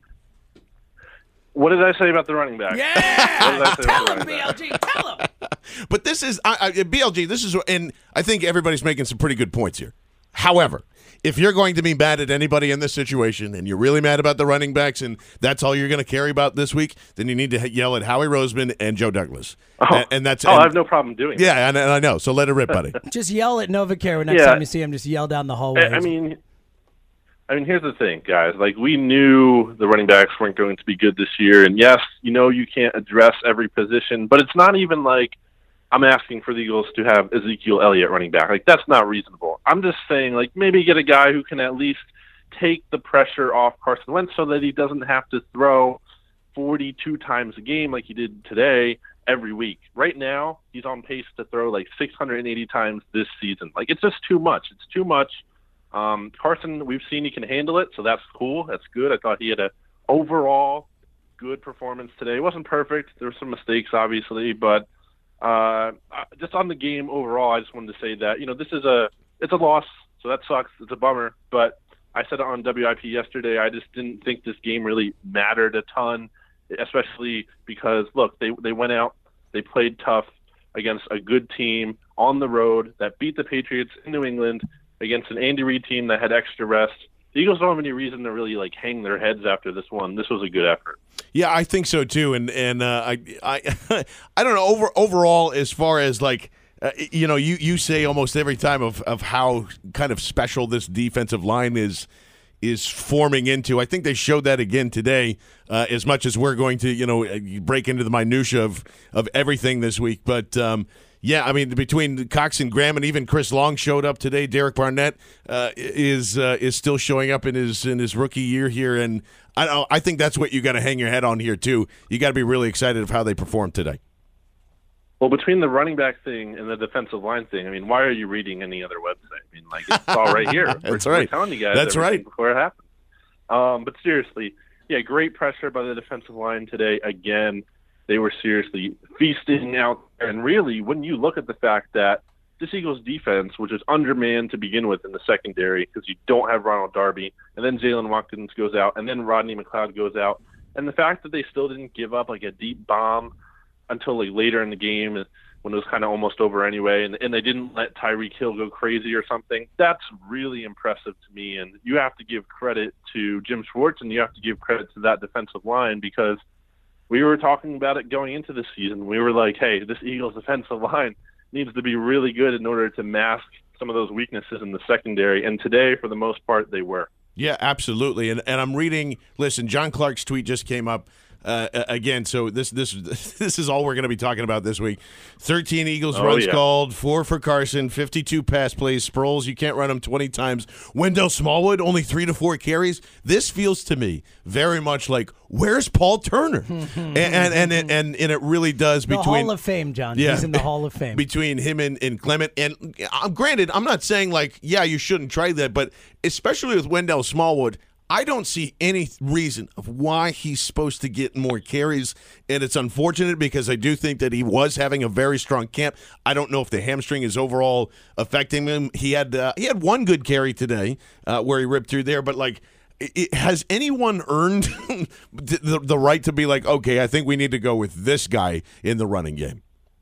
[SPEAKER 9] What did I say about the running back?
[SPEAKER 6] Yeah,
[SPEAKER 9] What did I say
[SPEAKER 6] tell
[SPEAKER 9] about
[SPEAKER 6] him,
[SPEAKER 9] the
[SPEAKER 6] B
[SPEAKER 9] running
[SPEAKER 6] L
[SPEAKER 9] back?
[SPEAKER 6] G. Tell him.
[SPEAKER 5] But this is, I, I, B L G, this is, and I think everybody's making some pretty good points here. However, if you're going to be mad at anybody in this situation and you're really mad about the running backs and that's all you're going to carry about this week, then you need to yell at Howie Roseman and Joe Douglas.
[SPEAKER 9] Oh,
[SPEAKER 5] and, and that's
[SPEAKER 9] oh
[SPEAKER 5] and,
[SPEAKER 9] I have no problem doing
[SPEAKER 5] Yeah, and, and I know. So let it rip, buddy.
[SPEAKER 6] Just yell at Novacare next
[SPEAKER 9] Yeah.
[SPEAKER 6] time you see him. Just yell down the hallway.
[SPEAKER 9] that. I mean, I mean, here's the thing, guys. Like, we knew the running backs weren't going to be good this year. And, yes, you know you can't address every position, but it's not even like I'm asking for the Eagles to have Ezekiel Elliott running back. Like, that's not reasonable. I'm just saying, like, maybe get a guy who can at least take the pressure off Carson Wentz so that he doesn't have to throw forty-two times a game like he did today every week. Right now, he's on pace to throw like six hundred eighty times this season. Like, it's just too much. It's too much. Um, Carson, we've seen he can handle it, so that's cool. That's good. I thought he had a overall good performance today. It wasn't perfect. There were some mistakes, obviously, but uh, just on the game overall, I just wanted to say that, you know, this is a it's a loss, so that sucks. It's a bummer, but I said it on W I P yesterday. I just didn't think this game really mattered a ton, especially because, look, they they went out, they played tough against a good team on the road that beat the Patriots in New England against an Andy Reid team that had extra rest. The Eagles don't have any reason to really like hang their heads after this one. This was a good effort.
[SPEAKER 5] Yeah, I think so too, and and uh, I I I don't know. Over overall, as far as like uh, you know, you, you say almost every time of, of how kind of special this defensive line is is forming into. I think they showed that again today. Uh, as much as we're going to you know break into the minutia of of everything this week, but. Um, Yeah, I mean, between Cox and Graham and even Chris Long showed up today. Derek Barnett uh, is uh, is still showing up in his in his rookie year here, and I don't, I think that's what you got to hang your head on here too. You got to be really excited of how they performed today.
[SPEAKER 9] Well, between the running back thing and the defensive line thing, I mean, why are you reading any other website? I mean, like it's all right here.
[SPEAKER 5] That's
[SPEAKER 9] we're,
[SPEAKER 5] right.
[SPEAKER 9] We're telling you guys
[SPEAKER 5] That's
[SPEAKER 9] everything
[SPEAKER 5] right.
[SPEAKER 9] before it happens. Um, but seriously, yeah, great pressure by the defensive line today. Again, they were seriously feasting out there. And really, when you look at the fact that this Eagles defense, which is undermanned to begin with in the secondary because you don't have Ronald Darby, and then Jalen Watkins goes out, and then Rodney McLeod goes out, and the fact that they still didn't give up like a deep bomb until like later in the game when it was kind of almost over anyway, and, and they didn't let Tyreek Hill go crazy or something, that's really impressive to me. And you have to give credit to Jim Schwartz, and you have to give credit to that defensive line because we were talking about it going into the season. We were like, hey, this Eagles defensive line needs to be really good in order to mask some of those weaknesses in the secondary. And today, for the most part, they were.
[SPEAKER 5] Yeah, absolutely. And and I'm reading. Listen, John Clark's tweet just came up uh, again. So this this this is all we're going to be talking about this week. thirteen Eagles
[SPEAKER 9] Oh,
[SPEAKER 5] runs
[SPEAKER 9] yeah.
[SPEAKER 5] called, four for Carson, fifty-two pass plays. Sproles, you can't run him twenty times. Wendell Smallwood, only three to four carries. This feels to me very much like where's Paul Turner, and, and and it, and and it really does
[SPEAKER 6] The
[SPEAKER 5] between
[SPEAKER 6] Hall of Fame, John.
[SPEAKER 5] Yeah.
[SPEAKER 6] He's in the Hall of Fame.
[SPEAKER 5] between him and, and Clement. And uh, granted, I'm not saying like, yeah, you shouldn't try that, but especially with Wendell Smallwood, I don't see any reason of why he's supposed to get more carries. And it's unfortunate because I do think that he was having a very strong camp. I don't know if the hamstring is overall affecting him. He had uh, he had one good carry today uh, where he ripped through there, but like, it, has anyone earned the, the right to be like, okay, I think we need to go with this guy in the running game?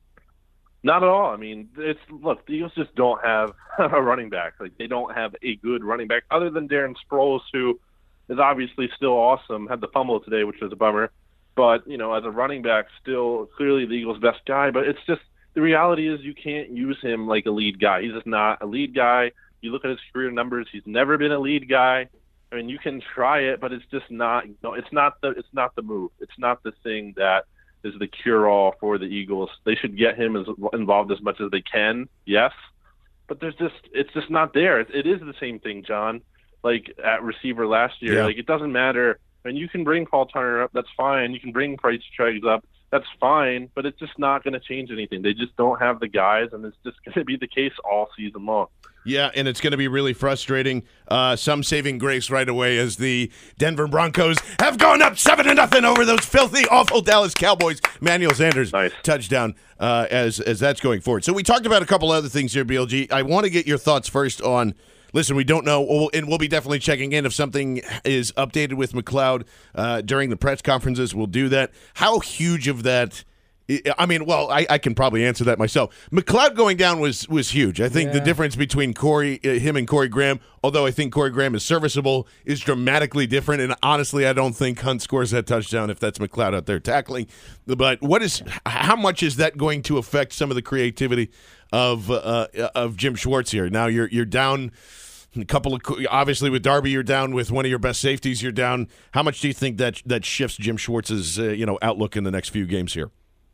[SPEAKER 9] Not at all. I mean, it's look, the Eagles just don't have a running back. Like they don't have a good running back other than Darren Sproles, who is obviously still awesome. Had the fumble today, which was a bummer. But, you know, as a running back, still clearly the Eagles' best guy. But it's just the reality is you can't use him like a lead guy. He's just not a lead guy. You look at his career numbers; he's never been a lead guy. I mean, you can try it, but it's just not. You know, it's not the. It's not the move. It's not the thing that is the cure-all for the Eagles. They should get him as involved as much as they can. Yes, but there's just. It's just not there. It, it is the same thing, John. Like at receiver last year.
[SPEAKER 5] Yeah.
[SPEAKER 9] Like it doesn't matter. I mean, you can bring Paul Turner up. That's fine. You can bring Price Treggs up. That's fine. But it's just not going to change anything. They just don't have the guys, and it's just going to be the case all season long.
[SPEAKER 5] Yeah, and it's going to be really frustrating. Uh, some saving grace right away as the Denver Broncos have gone up seven to nothing over those filthy, awful Dallas Cowboys. Emmanuel Sanders
[SPEAKER 9] Nice.
[SPEAKER 5] touchdown uh, as as that's going forward. So we talked about a couple other things here, B L G. I want to get your thoughts first on. Listen, we don't know, and we'll be definitely checking in if something is updated with McLeod uh, during the press conferences. We'll do that. How huge of that? I mean, well, I, I can probably answer that myself. McLeod going down was was huge. I think
[SPEAKER 6] Yeah.
[SPEAKER 5] the difference between Corey, uh, him and Corey Graham, although I think Corey Graham is serviceable, is dramatically different. And honestly, I don't think Hunt scores that touchdown if that's McLeod out there tackling. But what is, how much is that going to affect some of the creativity of uh, of Jim Schwartz here? Now you're you're down. A couple of obviously with Darby, you're down with one of your best safeties. You're down. How much do you think that that shifts Jim Schwartz's uh, you know outlook in the next few games here?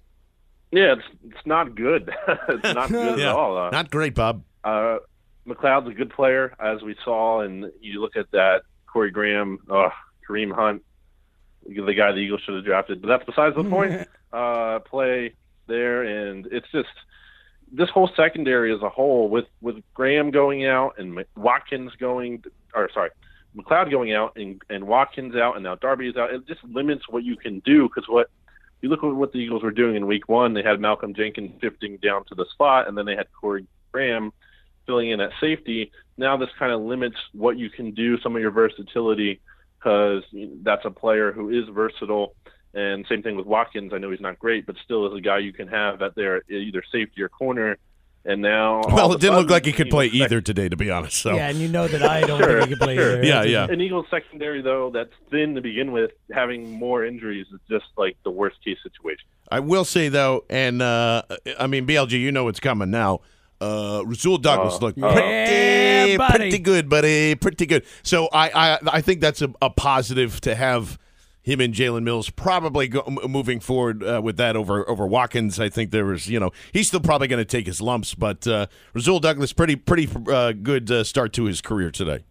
[SPEAKER 9] Yeah, it's it's not good. It's not good
[SPEAKER 5] Yeah.
[SPEAKER 9] at all. Uh,
[SPEAKER 5] Not great, Bob.
[SPEAKER 9] Uh, McLeod's a good player, as we saw, and you look at that Corey Graham, uh, Kareem Hunt, the guy the Eagles should have drafted. But that's besides the point. Uh, play there, and it's just this whole secondary as a whole, with, with Graham going out and Watkins going, or sorry, McLeod going out and, and Watkins out, and now Darby is out. It just limits what you can do, because what you look at what the Eagles were doing in week one. They had Malcolm Jenkins shifting down to the slot, and then they had Corey Graham filling in at safety. Now this kind of limits what you can do, some of your versatility, because that's a player who is versatile. And same thing with Watkins. I know he's not great, but still is a guy you can have at their either safety or corner. And now,
[SPEAKER 5] Well, it didn't look like he could
[SPEAKER 9] Eagles
[SPEAKER 5] play
[SPEAKER 9] sec-
[SPEAKER 5] either today, to be honest. So
[SPEAKER 6] Yeah, and you know that I don't
[SPEAKER 9] Sure,
[SPEAKER 6] think he can play
[SPEAKER 9] sure.
[SPEAKER 6] either.
[SPEAKER 5] Yeah, yeah.
[SPEAKER 9] An Eagles secondary, though, that's thin to begin with, having more injuries is just like the worst case situation.
[SPEAKER 5] I will say though, and uh, I mean B L G, you know what's coming now. Uh, Rasul Douglas
[SPEAKER 9] Uh,
[SPEAKER 5] looked
[SPEAKER 9] uh,
[SPEAKER 5] pretty,
[SPEAKER 6] Yeah, buddy.
[SPEAKER 5] pretty good, buddy, pretty good. So I, I, I think that's a, a positive to have him and Jalen Mills probably go, m- moving forward uh, with that over over Watkins. I think there was, you know, he's still probably going to take his lumps, but uh, Rasul Douglas pretty pretty uh, good uh, start to his career today.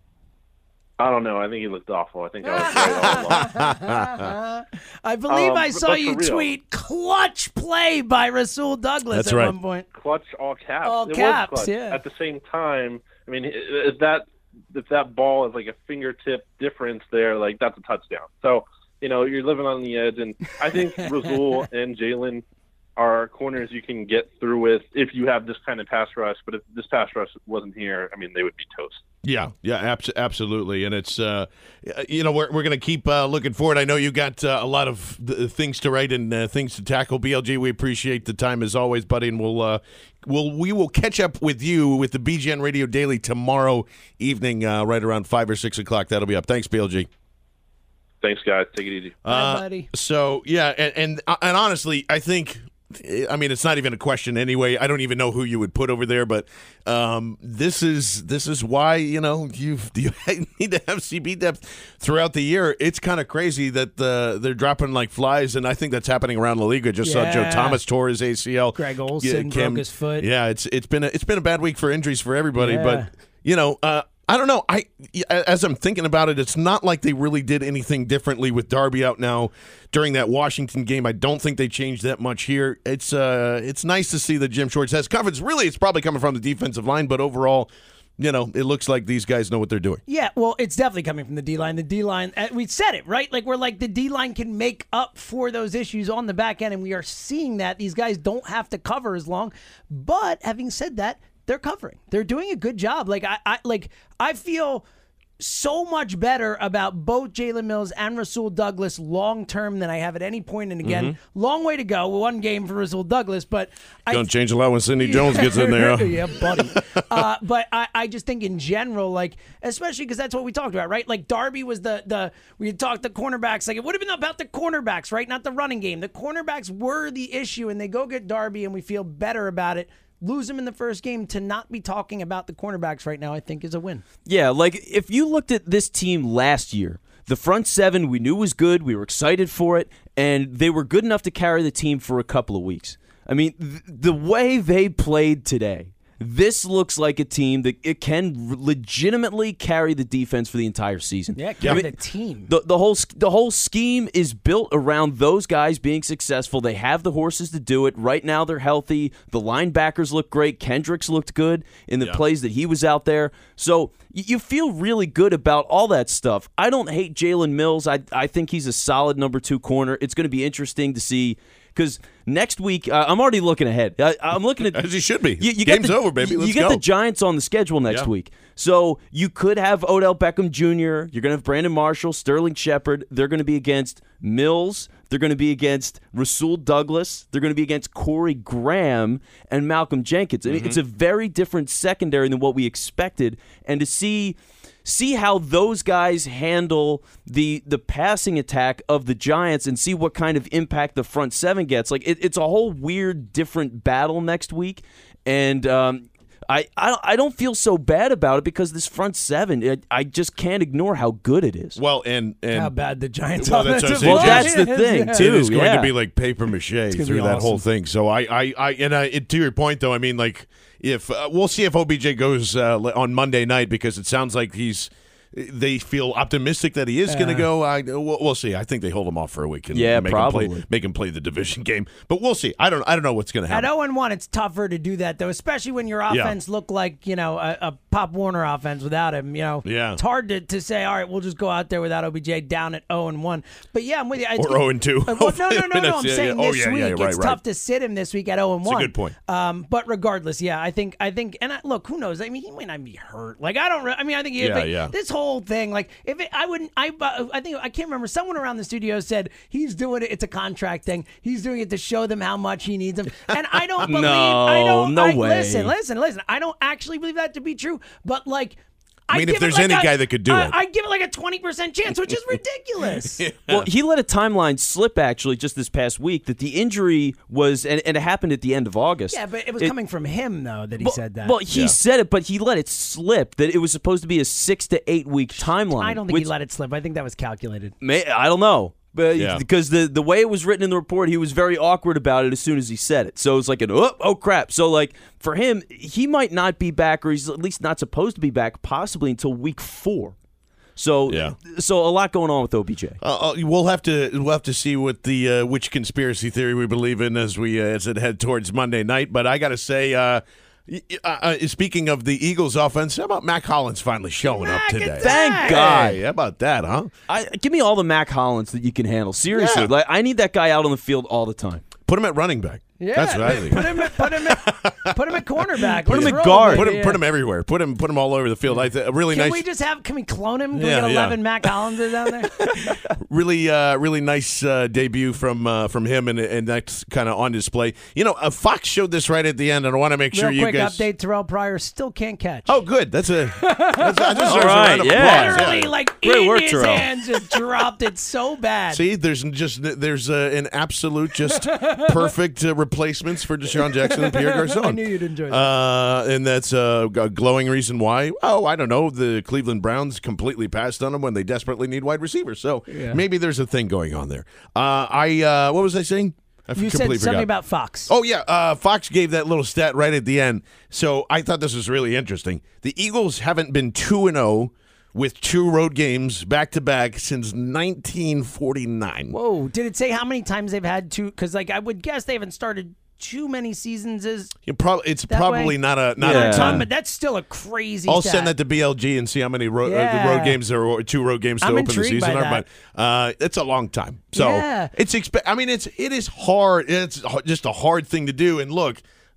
[SPEAKER 9] I don't know. I think he looked awful. I think I was right all along.
[SPEAKER 6] I believe
[SPEAKER 9] Um,
[SPEAKER 6] I
[SPEAKER 9] but-
[SPEAKER 6] saw
[SPEAKER 9] but for
[SPEAKER 6] you
[SPEAKER 9] real.
[SPEAKER 6] tweet clutch play by Rasul Douglas
[SPEAKER 5] That's
[SPEAKER 6] at
[SPEAKER 5] right.
[SPEAKER 6] one point.
[SPEAKER 9] Clutch all caps.
[SPEAKER 6] All
[SPEAKER 9] it
[SPEAKER 6] caps,
[SPEAKER 9] was clutch.
[SPEAKER 6] yeah.
[SPEAKER 9] At the same time, I mean, if that if that ball is like a fingertip difference there, like that's a touchdown. So, you know, you're living on the edge, and I think Rasul and Jalen are corners you can get through with if you have this kind of pass rush. But if this pass rush wasn't here, I mean, they would be toast.
[SPEAKER 5] Yeah, yeah, abs- absolutely, and it's uh, you know we're we're gonna keep uh, looking forward. I know you got uh, a lot of th- things to write and uh, things to tackle. B L G, we appreciate the time as always, buddy, and we'll uh, we'll we will catch up with you with the B G N Radio Daily tomorrow evening, uh, right around five or six o'clock. That'll be up. Thanks, B L G.
[SPEAKER 9] Thanks, guys. Take it easy.
[SPEAKER 6] Bye,
[SPEAKER 5] Uh,
[SPEAKER 6] buddy.
[SPEAKER 5] So yeah, and, and and honestly, I think, I mean, it's not even a question anyway. I don't even know who you would put over there, but um, this is this is why you know you you need to have C B depth throughout the year. It's kind of crazy that uh, they're dropping like flies, and I think that's happening around La Liga. Just saw Joe
[SPEAKER 6] Yeah.
[SPEAKER 5] Thomas tore his A C L.
[SPEAKER 6] Greg Olsen
[SPEAKER 5] Yeah, Kim-
[SPEAKER 6] broke his foot.
[SPEAKER 5] Yeah, it's it's been a, it's been a bad week for injuries for everybody,
[SPEAKER 6] Yeah.
[SPEAKER 5] but you know. Uh, I don't know. I as I'm thinking about it, it's not like they really did anything differently with Darby out now during that Washington game. I don't think they changed that much here. It's uh, it's nice to see that Jim Schwartz has confidence. Really, it's probably coming from the defensive line, but overall, you know, it looks like these guys know what they're doing.
[SPEAKER 6] Yeah, well, it's definitely coming from the D line. The D line, uh, we said it, right? Like, we're like, the D line can make up for those issues on the back end, and we are seeing that. These guys don't have to cover as long. But having said that, they're covering. They're doing a good job. Like, I, I like, I feel so much better about both Jalen Mills and Rasul Douglas long term than I have at any point. And again,
[SPEAKER 5] Mm-hmm.
[SPEAKER 6] long way to go. One game for Rasul Douglas, but I
[SPEAKER 5] Don't change a lot when Sidney Jones gets in there. huh?
[SPEAKER 6] yeah, buddy. uh, but I, I just think in general, like, especially because that's what we talked about, right? Like Darby was the the we had talked the cornerbacks. Like it would have been about the cornerbacks, right? Not the running game. The cornerbacks were the issue, and they go get Darby, and we feel better about it. Lose him in the first game, to not be talking about the cornerbacks right now, I think is a win.
[SPEAKER 7] Yeah, like if you looked at this team last year, the front seven we knew was good. We were excited for it, and they were good enough to carry the team for a couple of weeks. I mean, th- the way they played today, this looks like a team that it can legitimately carry the defense for the entire season.
[SPEAKER 6] Yeah, carry the team.
[SPEAKER 7] The, the whole the whole scheme is built around those guys being successful. They have the horses to do it. Right now they're healthy. The linebackers look great. Kendricks looked good in the
[SPEAKER 5] Yeah.
[SPEAKER 7] plays that he was out there. So y- you feel really good about all that stuff. I don't hate Jalen Mills. I I think he's a solid number two corner. It's going to be interesting to see. Because next week, uh, I'm already looking ahead. I, I'm looking at
[SPEAKER 5] As he should be.
[SPEAKER 7] You, you
[SPEAKER 5] Game's
[SPEAKER 7] the,
[SPEAKER 5] over, baby.
[SPEAKER 7] You,
[SPEAKER 5] Let's
[SPEAKER 7] you get
[SPEAKER 5] go.
[SPEAKER 7] the Giants on the schedule next
[SPEAKER 5] Yeah.
[SPEAKER 7] week, so you could have Odell Beckham Junior You're going to have Brandon Marshall, Sterling Shepard. They're going to be against Mills. They're going to be against Rasul Douglas. They're going to be against Corey Graham and Malcolm Jenkins. I mean,
[SPEAKER 5] Mm-hmm.
[SPEAKER 7] it's a very different secondary than what we expected, and to see. See how those guys handle the the passing attack of the Giants and see what kind of impact the front seven gets. Like it, it's a whole weird, different battle next week, and um, I, I I don't feel so bad about it because this front seven, it, I just can't ignore how good it is.
[SPEAKER 5] Well, and and
[SPEAKER 6] How bad the Giants
[SPEAKER 5] Well, that's what I'm
[SPEAKER 6] offensive
[SPEAKER 5] saying.
[SPEAKER 7] Well,
[SPEAKER 6] line
[SPEAKER 7] that's the
[SPEAKER 6] is.
[SPEAKER 7] thing,
[SPEAKER 6] Yeah.
[SPEAKER 7] too.
[SPEAKER 5] it is going
[SPEAKER 7] yeah.
[SPEAKER 5] to be like paper mache
[SPEAKER 6] gonna
[SPEAKER 5] through
[SPEAKER 6] be
[SPEAKER 5] that whole
[SPEAKER 6] awesome.
[SPEAKER 5] thing. So I, I, I and I, to your point though, I mean, like if uh, we'll see if O B J goes uh, on Monday night because it sounds like he's. They feel optimistic that he is going to go. I we'll, we'll see. I think they hold him off for a week and
[SPEAKER 7] Yeah,
[SPEAKER 5] make
[SPEAKER 7] probably.
[SPEAKER 5] him play, make him play the division game. But we'll see. I don't. I don't know what's going to
[SPEAKER 6] At
[SPEAKER 5] happen.
[SPEAKER 6] oh and one, it's tougher to do that, though, especially when your
[SPEAKER 5] Yeah.
[SPEAKER 6] offense looked like, you know, a, a Pop Warner offense without him. You know,
[SPEAKER 5] Yeah.
[SPEAKER 6] it's hard to, to say, all right, we'll just go out there without O B J down at oh and one. But yeah, I'm with you. It's-
[SPEAKER 5] Or oh and two.
[SPEAKER 6] Uh, well, no, no, no, no. I'm
[SPEAKER 5] Yeah,
[SPEAKER 6] saying
[SPEAKER 5] yeah. Oh,
[SPEAKER 6] this
[SPEAKER 5] yeah,
[SPEAKER 6] week,
[SPEAKER 5] yeah, right,
[SPEAKER 6] it's
[SPEAKER 5] right.
[SPEAKER 6] tough to sit him this week at oh and
[SPEAKER 5] It's a
[SPEAKER 6] one.
[SPEAKER 5] good point.
[SPEAKER 6] Um, but regardless, yeah, I think, I think, and I, look, who knows? I mean, he might not be hurt. Like, I don't. re- I mean, I think,
[SPEAKER 5] Yeah,
[SPEAKER 6] like,
[SPEAKER 5] yeah.
[SPEAKER 6] this whole thing, like, if it, I wouldn't, I, uh, I think I can't remember. Someone around the studio said he's doing it. It's a contract thing. He's doing it to show them how much he needs them. And I don't believe. I
[SPEAKER 7] No,
[SPEAKER 6] don't.
[SPEAKER 7] no
[SPEAKER 6] I,
[SPEAKER 7] way.
[SPEAKER 6] Listen, listen, listen. I don't actually believe that to be true. But like.
[SPEAKER 5] I mean, if
[SPEAKER 6] give it
[SPEAKER 5] there's
[SPEAKER 6] like
[SPEAKER 5] any
[SPEAKER 6] a-
[SPEAKER 5] guy that could do
[SPEAKER 6] I-
[SPEAKER 5] it.
[SPEAKER 6] I'd give it like a twenty percent chance, which is ridiculous.
[SPEAKER 7] Well, he let a timeline slip actually just this past week that the injury was, and, and it happened at the end of August.
[SPEAKER 6] Yeah, but it was coming from him, though, that he
[SPEAKER 7] well,
[SPEAKER 6] said that.
[SPEAKER 7] Well, he
[SPEAKER 5] Yeah.
[SPEAKER 7] said it, but he let it slip that it was supposed to be a six to eight week timeline.
[SPEAKER 6] I don't think
[SPEAKER 7] which
[SPEAKER 6] he let it slip. I think that was calculated.
[SPEAKER 7] May, I don't know. But
[SPEAKER 5] Yeah.
[SPEAKER 7] because the, the way it was written in the report, he was very awkward about it as soon as he said it. So it's like an oh, oh crap. So like for him, he might not be back, or he's at least not supposed to be back, possibly until week four. So
[SPEAKER 5] Yeah.
[SPEAKER 7] so a lot going on with O B J.
[SPEAKER 5] Uh, uh, we'll have to we'll have to see what the uh, which conspiracy theory we believe in as we uh, as it head towards Monday night. But I got to say, uh, y- uh, uh, speaking of the Eagles' offense, how about Mac Hollins finally showing up
[SPEAKER 6] Mac
[SPEAKER 5] today?
[SPEAKER 6] attack!
[SPEAKER 7] Thank God.
[SPEAKER 5] Hey, how about that, huh?
[SPEAKER 7] I, give me all the Mac Hollins that you can handle. Seriously,
[SPEAKER 5] Yeah.
[SPEAKER 7] like I need that guy out on the field all the time.
[SPEAKER 5] Put him at running back.
[SPEAKER 6] Yeah,
[SPEAKER 5] That's what I think.
[SPEAKER 6] Put him, at, put him, at, put him at cornerback.
[SPEAKER 7] Put him
[SPEAKER 6] Let's
[SPEAKER 7] at
[SPEAKER 6] roll,
[SPEAKER 7] guard.
[SPEAKER 5] Put
[SPEAKER 6] baby.
[SPEAKER 5] him, put him everywhere. Put him, put him all over the field. I th- a really
[SPEAKER 6] Can
[SPEAKER 5] nice,
[SPEAKER 6] we just have? Can we clone him? Can
[SPEAKER 5] Yeah,
[SPEAKER 6] we get
[SPEAKER 5] yeah.
[SPEAKER 6] eleven Mac Hollinses down there?
[SPEAKER 5] really, uh, really nice uh, debut from uh, from him, and and that's kind of on display. You know, uh, Fox showed this right at the end, and I want to make sure
[SPEAKER 6] Real
[SPEAKER 5] you
[SPEAKER 6] quick
[SPEAKER 5] guys.
[SPEAKER 6] update: Terrell Pryor still can't catch.
[SPEAKER 5] Oh, good. That's a. That's, that deserves
[SPEAKER 7] All
[SPEAKER 5] a
[SPEAKER 7] right,
[SPEAKER 5] round of
[SPEAKER 7] yeah.
[SPEAKER 5] applause.
[SPEAKER 6] Literally, like
[SPEAKER 7] Great
[SPEAKER 6] in
[SPEAKER 7] work,
[SPEAKER 6] his
[SPEAKER 7] Terrell.
[SPEAKER 6] hands, just dropped it so bad.
[SPEAKER 5] See, there's just there's uh, an absolute just perfect uh, replacements for Deshaun Jackson and Pierre Garçon.
[SPEAKER 6] I knew you'd enjoy that.
[SPEAKER 5] Uh, and that's uh, a glowing reason why. Oh, I don't know. The Cleveland Browns completely passed on them when they desperately need wide receivers. So maybe there's a thing going on there. Uh, I uh, what was I saying? I
[SPEAKER 6] You said
[SPEAKER 5] completely
[SPEAKER 6] something
[SPEAKER 5] forgot.
[SPEAKER 6] about Fox.
[SPEAKER 5] Oh, yeah. Uh, Fox gave that little stat right at the end. So I thought this was really interesting. The Eagles haven't been two and oh with two road games back-to-back since nineteen forty-nine.
[SPEAKER 6] Whoa! Did it say how many times they've had to? Because like I would guess they haven't started too many seasons. As
[SPEAKER 5] You prob- it's
[SPEAKER 6] that
[SPEAKER 5] probably
[SPEAKER 6] way?
[SPEAKER 5] not a not
[SPEAKER 7] Yeah.
[SPEAKER 5] a
[SPEAKER 6] ton,
[SPEAKER 5] ton.
[SPEAKER 6] but that's still a crazy.
[SPEAKER 5] I'll
[SPEAKER 6] stat.
[SPEAKER 5] send that to B L G and see how many ro- uh,
[SPEAKER 6] Yeah.
[SPEAKER 5] road games there are, or two road games to
[SPEAKER 6] I'm
[SPEAKER 5] open the
[SPEAKER 6] intrigued
[SPEAKER 5] season
[SPEAKER 6] by
[SPEAKER 5] are.
[SPEAKER 6] that.
[SPEAKER 5] But uh, it's a long time, so
[SPEAKER 6] Yeah.
[SPEAKER 5] it's expe- I mean, it's it is hard. It's h- just a hard thing to do. And look,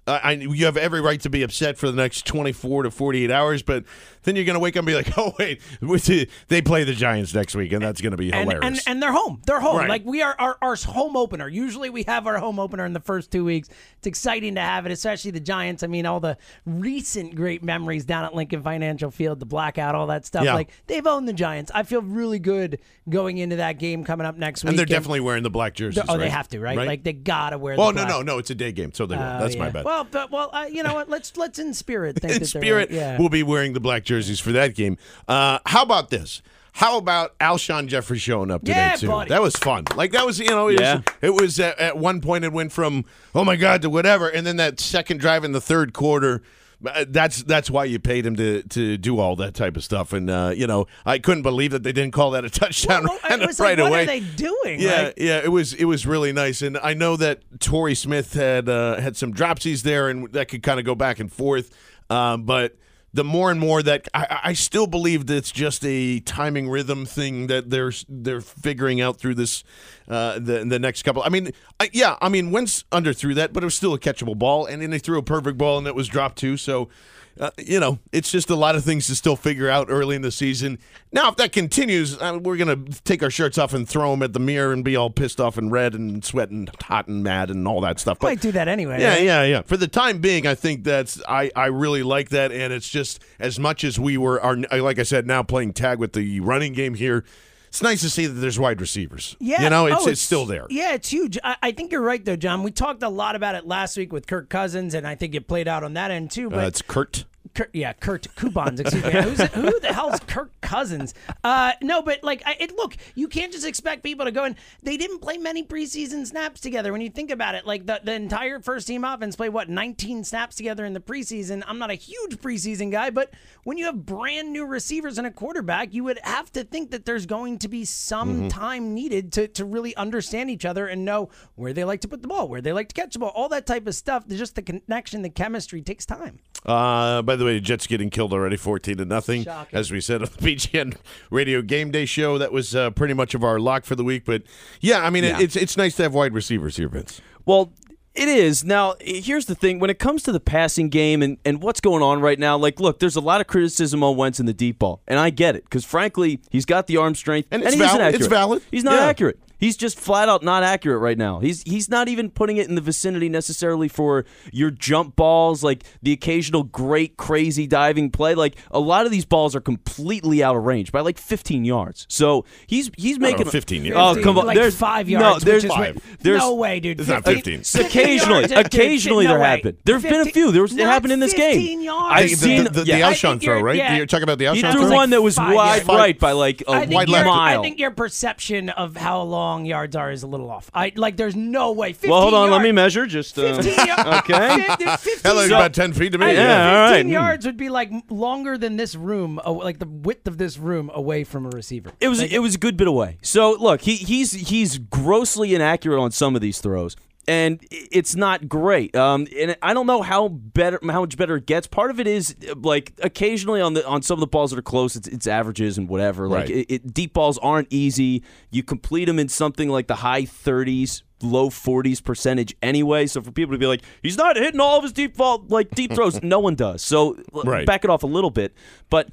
[SPEAKER 5] Uh, I, you have every right to be upset for the next twenty-four to forty-eight hours, but then you're going to wake up and be like, oh, wait, they play the Giants next week, and that's going to be
[SPEAKER 6] and,
[SPEAKER 5] hilarious.
[SPEAKER 6] And, and they're home. They're home.
[SPEAKER 5] Right.
[SPEAKER 6] Like, we are our, our home opener. Usually we have our home opener in the first two weeks. It's exciting to have it, especially the Giants. I mean, all the recent great memories down at Lincoln Financial Field, the blackout, all that stuff.
[SPEAKER 5] Yeah.
[SPEAKER 6] Like, they've owned the Giants. I feel really good going into that game coming up next week.
[SPEAKER 5] And they're definitely wearing the black jerseys,
[SPEAKER 6] Oh,
[SPEAKER 5] right?
[SPEAKER 6] they have to, right?
[SPEAKER 5] right?
[SPEAKER 6] Like, they got to wear
[SPEAKER 5] well,
[SPEAKER 6] the black.
[SPEAKER 5] no, no, no. It's a day game, so they will.
[SPEAKER 6] Oh,
[SPEAKER 5] That's
[SPEAKER 6] yeah.
[SPEAKER 5] my bad.
[SPEAKER 6] Well, but, well, uh, you know what? Let's let's in spirit think
[SPEAKER 5] In
[SPEAKER 6] that
[SPEAKER 5] spirit,
[SPEAKER 6] they're, yeah.
[SPEAKER 5] we'll be wearing the black jerseys for that game. Uh, how about this? How about Alshon Jeffrey showing up today,
[SPEAKER 6] Yeah,
[SPEAKER 5] too?
[SPEAKER 6] buddy.
[SPEAKER 5] That was fun. Like, that was, you know, it
[SPEAKER 7] Yeah.
[SPEAKER 5] was, it was at, at one point it went from, oh, my God, to whatever. And then that second drive in the third quarter, uh, that's that's why you paid him to, to do all that type of stuff. And, uh, you know, I couldn't believe that they didn't call that a touchdown
[SPEAKER 6] Well,
[SPEAKER 5] right,
[SPEAKER 6] it was
[SPEAKER 5] right
[SPEAKER 6] like,
[SPEAKER 5] away.
[SPEAKER 6] What are they doing?
[SPEAKER 5] Yeah,
[SPEAKER 6] Like,
[SPEAKER 5] yeah, it was it was really nice, and I know that Torrey Smith had uh, had some dropsies there, and that could kind of go back and forth. Um, but the more and more that I, I still believe that it's just a timing rhythm thing that they're they're figuring out through this uh, the the next couple. I mean, I, yeah, I mean Wentz underthrew that, but it was still a catchable ball, and then they threw a perfect ball, and it was dropped too. So. Uh, you know, it's just a lot of things to still figure out early in the season. Now, if that continues, uh, we're going to take our shirts off and throw them at the mirror and be all pissed off and red and sweating hot and mad and all that stuff. But
[SPEAKER 6] might do that anyway.
[SPEAKER 5] yeah,
[SPEAKER 6] right?
[SPEAKER 5] yeah, yeah. For the time being, I think that's I, I really like that, and it's just as much as we were are like I said now playing tag with the running game here. It's nice to see that there's wide receivers.
[SPEAKER 6] Yeah,
[SPEAKER 5] you know, it's
[SPEAKER 6] oh,
[SPEAKER 5] it's still there.
[SPEAKER 6] Yeah, it's huge. I, I think you're right though, John. We talked a lot about it last week with Kirk Cousins, and I think it played out on that end too. But
[SPEAKER 5] Uh, it's Kurt.
[SPEAKER 6] Kurt, yeah, Kurt Coupons. Excuse me. Who's, who the hell's Kirk Cousins? Uh, no, but like, I, it, look, you can't just expect people to go and they didn't play many preseason snaps together. When you think about it, like the, the entire first team offense played what nineteen snaps together in the preseason. I'm not a huge preseason guy, but when you have brand new receivers and a quarterback, you would have to think that there's going to be some
[SPEAKER 5] Mm-hmm.
[SPEAKER 6] time needed to to really understand each other and know where they like to put the ball, where they like to catch the ball, all that type of stuff. Just the connection, the chemistry takes time.
[SPEAKER 5] Uh, by the way, the Jets getting killed already, fourteen to nothing.
[SPEAKER 6] Shocking.
[SPEAKER 5] As we said on the B G N Radio Game Day show, that was uh, pretty much of our lock for the week. But yeah, I mean,
[SPEAKER 7] Yeah.
[SPEAKER 5] It, it's it's nice to have wide receivers here, Vince.
[SPEAKER 7] Well, it is. Now, here's the thing. When it comes to the passing game and, and what's going on right now, like, look, there's a lot of criticism on Wentz in the deep ball. And I get it, because, frankly, he's got the arm strength.
[SPEAKER 5] And it's
[SPEAKER 7] he isn't
[SPEAKER 5] valid. It's
[SPEAKER 7] accurate.
[SPEAKER 5] valid.
[SPEAKER 7] He's not
[SPEAKER 5] Yeah.
[SPEAKER 7] accurate. He's just flat out not accurate right now. He's he's not even putting it in the vicinity necessarily for your jump balls, like the occasional great, crazy diving play. Like, a lot of these balls are completely out of range by like fifteen yards. So he's he's making
[SPEAKER 5] know, fifteen yards.
[SPEAKER 7] Oh, come on.
[SPEAKER 6] Like
[SPEAKER 7] there's
[SPEAKER 6] five
[SPEAKER 7] no,
[SPEAKER 6] yards.
[SPEAKER 7] there's
[SPEAKER 6] which is
[SPEAKER 5] five.
[SPEAKER 6] way-
[SPEAKER 7] There's-
[SPEAKER 6] no way, dude.
[SPEAKER 5] It's not fifteen.
[SPEAKER 7] Occasionally,
[SPEAKER 6] yards, dude.
[SPEAKER 7] occasionally
[SPEAKER 6] No
[SPEAKER 7] there
[SPEAKER 6] way.
[SPEAKER 7] have been. There have been a few. There was it
[SPEAKER 6] Not
[SPEAKER 7] happened in this game.
[SPEAKER 6] fifteen yards.
[SPEAKER 7] I've
[SPEAKER 5] The-
[SPEAKER 7] seen
[SPEAKER 5] the, the, the
[SPEAKER 7] yeah.
[SPEAKER 6] I
[SPEAKER 5] Alshon
[SPEAKER 6] think
[SPEAKER 5] throw,
[SPEAKER 6] you're-
[SPEAKER 5] right?
[SPEAKER 6] yeah.
[SPEAKER 5] You're talking about the
[SPEAKER 7] He
[SPEAKER 5] Alshon
[SPEAKER 7] threw
[SPEAKER 5] throw?
[SPEAKER 6] like
[SPEAKER 7] one that was
[SPEAKER 6] five
[SPEAKER 7] wide
[SPEAKER 6] yards.
[SPEAKER 7] right by like a
[SPEAKER 6] I think,
[SPEAKER 5] wide
[SPEAKER 6] your,
[SPEAKER 5] left.
[SPEAKER 7] mile.
[SPEAKER 6] I think your perception of how long yards are is a little off. I like. There's no way. fifteen
[SPEAKER 7] well, hold on. Let
[SPEAKER 6] yard-
[SPEAKER 7] me measure. Just uh,
[SPEAKER 6] fifteen yards.
[SPEAKER 7] okay.
[SPEAKER 6] fifteen
[SPEAKER 5] That looks
[SPEAKER 6] yard-
[SPEAKER 5] about ten feet to me.
[SPEAKER 6] I-
[SPEAKER 7] Yeah, all right.
[SPEAKER 6] fifteen yards would be like longer than this room, uh, like the width of this room away from a receiver.
[SPEAKER 7] It was it was a good bit away. So look, he he's he's grossly inaccurate on some of these throws, and it's not great. Um, and I don't know how better how much better it gets. Part of it is like occasionally on the on some of the balls that are close, it's, it's averages and whatever. Like
[SPEAKER 5] Right.
[SPEAKER 7] it, it, deep balls aren't easy. You complete them in something like the high thirties. Low forties percentage anyway, so for people to be like, he's not hitting all of his deep ball like deep throws, no one does. So l-
[SPEAKER 5] Right.
[SPEAKER 7] back it off a little bit. But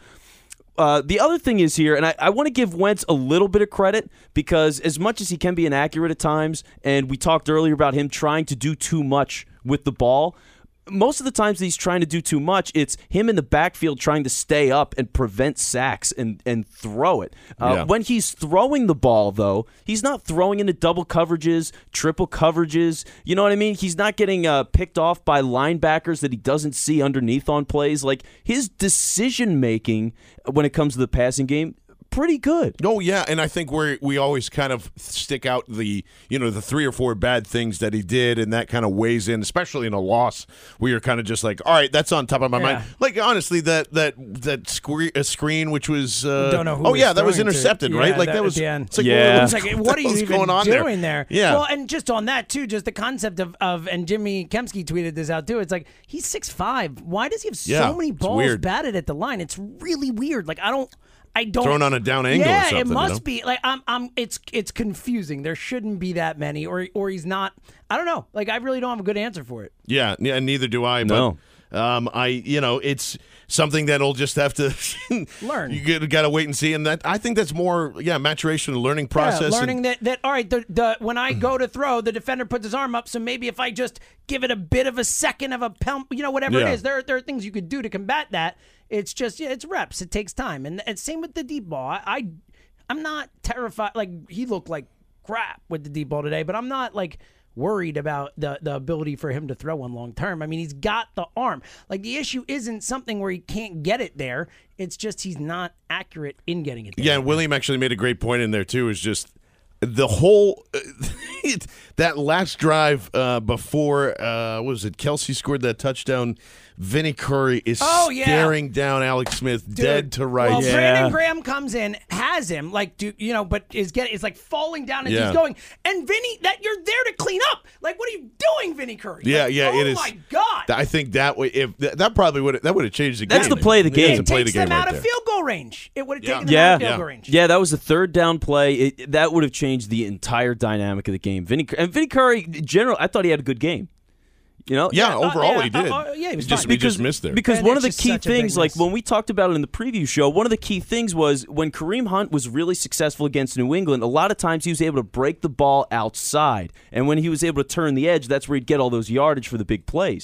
[SPEAKER 7] uh, the other thing is here, and I, I want to give Wentz a little bit of credit because as much as he can be inaccurate at times, and we talked earlier about him trying to do too much with the ball, most of the times that he's trying to do too much, it's him in the backfield trying to stay up and prevent sacks and, and throw it. Uh,
[SPEAKER 5] Yeah.
[SPEAKER 7] When he's throwing the ball, though, he's not throwing into double coverages, triple coverages. You know what I mean? He's not getting uh, picked off by linebackers that he doesn't see underneath on plays. Like, his decision-making when it comes to the passing game, pretty good.
[SPEAKER 5] Oh yeah, and I think we we always kind of stick out the you know the three or four bad things that he did, and that kind of weighs in, especially in a loss where you're kind of just like, all right, that's on top of my
[SPEAKER 6] Yeah.
[SPEAKER 5] mind. Like honestly, that that that screen, a screen which was uh,
[SPEAKER 6] Don't know who
[SPEAKER 5] oh
[SPEAKER 6] was
[SPEAKER 5] yeah, that was
[SPEAKER 6] throwing to.
[SPEAKER 5] intercepted, right?
[SPEAKER 6] Yeah,
[SPEAKER 5] Like
[SPEAKER 6] that-
[SPEAKER 5] that was.
[SPEAKER 6] at the end.
[SPEAKER 5] It's like,
[SPEAKER 7] Yeah.
[SPEAKER 5] what,
[SPEAKER 6] It's like, what are you
[SPEAKER 5] what's
[SPEAKER 6] even
[SPEAKER 5] going on
[SPEAKER 6] doing
[SPEAKER 5] there?
[SPEAKER 6] there?
[SPEAKER 5] Yeah.
[SPEAKER 6] Well, and just on that too, just the concept of, of and Jimmy Kemsky tweeted this out too. It's like he's six five. Why does he have so
[SPEAKER 5] Yeah,
[SPEAKER 6] many
[SPEAKER 5] it's
[SPEAKER 6] balls
[SPEAKER 5] weird.
[SPEAKER 6] batted at the line? It's really weird. Like I don't. I don't
[SPEAKER 5] thrown on a down angle
[SPEAKER 6] yeah,
[SPEAKER 5] or something.
[SPEAKER 6] it must
[SPEAKER 5] you know?
[SPEAKER 6] be like I'm. I'm. It's it's confusing. There shouldn't be that many, or or he's not. I don't know. Like I really don't have a good answer for it.
[SPEAKER 5] Yeah, yeah, neither do I.
[SPEAKER 7] No.
[SPEAKER 5] But um, I, you know, it's something that'll just have to
[SPEAKER 6] Learn.
[SPEAKER 5] You got to wait and see, and that I think that's more, yeah, maturation, and learning process.
[SPEAKER 6] Yeah, learning
[SPEAKER 5] and,
[SPEAKER 6] that, that all right, the, the when I go to throw, the defender puts his arm up, so maybe if I just give it a bit of a second of a pump, you know, whatever
[SPEAKER 5] Yeah.
[SPEAKER 6] it is, there, there are things you could do to combat that. It's just, yeah, it's reps. It takes time. And, and same with the deep ball. I, I, I'm not terrified. Like, he looked like crap with the deep ball today, but I'm not, like, worried about the, the ability for him to throw one long term. I mean, he's got the arm. Like, the issue isn't something where he can't get it there. It's just he's not accurate in getting it there.
[SPEAKER 5] Yeah, and William actually made a great point in there, too, is just the whole that last drive uh, before, uh, what was it, Kelsey scored that touchdown. Vinny Curry is
[SPEAKER 6] Oh, yeah.
[SPEAKER 5] staring down Alex Smith
[SPEAKER 6] Dude,
[SPEAKER 5] dead to rights.
[SPEAKER 6] Well,
[SPEAKER 7] Yeah.
[SPEAKER 6] Brandon Graham comes in, has him, like, do, you know, but is getting is like falling down as
[SPEAKER 5] Yeah.
[SPEAKER 6] he's going. And Vinny, that you're there to clean up. Like, what are you doing, Vinny Curry?
[SPEAKER 5] Yeah,
[SPEAKER 6] Like,
[SPEAKER 5] yeah,
[SPEAKER 6] oh
[SPEAKER 5] it is.
[SPEAKER 6] my God.
[SPEAKER 5] I think that way, if that, that probably would that would have changed the game.
[SPEAKER 7] That's the play of the
[SPEAKER 5] Yeah,
[SPEAKER 7] game.
[SPEAKER 5] it's a
[SPEAKER 6] It
[SPEAKER 5] play of
[SPEAKER 6] takes
[SPEAKER 5] the game
[SPEAKER 6] them out
[SPEAKER 5] right
[SPEAKER 6] of
[SPEAKER 5] there.
[SPEAKER 6] field goal range. It would have
[SPEAKER 5] Yeah.
[SPEAKER 6] taken them
[SPEAKER 7] Yeah.
[SPEAKER 6] out of field
[SPEAKER 5] Yeah.
[SPEAKER 6] goal range.
[SPEAKER 7] Yeah, that was the third down play. It, that would have changed the entire dynamic of the game. Vinny and Vinny Curry, in general, I thought he had a good game. You know,
[SPEAKER 5] Yeah,
[SPEAKER 6] uh,
[SPEAKER 5] overall
[SPEAKER 6] yeah,
[SPEAKER 5] he did.
[SPEAKER 6] uh, uh, yeah, he was
[SPEAKER 5] just,
[SPEAKER 6] fine.
[SPEAKER 5] we
[SPEAKER 7] Because-
[SPEAKER 5] just missed there.
[SPEAKER 7] Because
[SPEAKER 6] And
[SPEAKER 7] one of
[SPEAKER 6] it's
[SPEAKER 7] the
[SPEAKER 6] just
[SPEAKER 7] key
[SPEAKER 6] such a big
[SPEAKER 7] things, like
[SPEAKER 6] miss.
[SPEAKER 7] when we talked about it in the preview show, one of the key things was when Kareem Hunt was really successful against New England, a lot of times he was able to break the ball outside. And when he was able to turn the edge, that's where he'd get all those yardage for the big plays.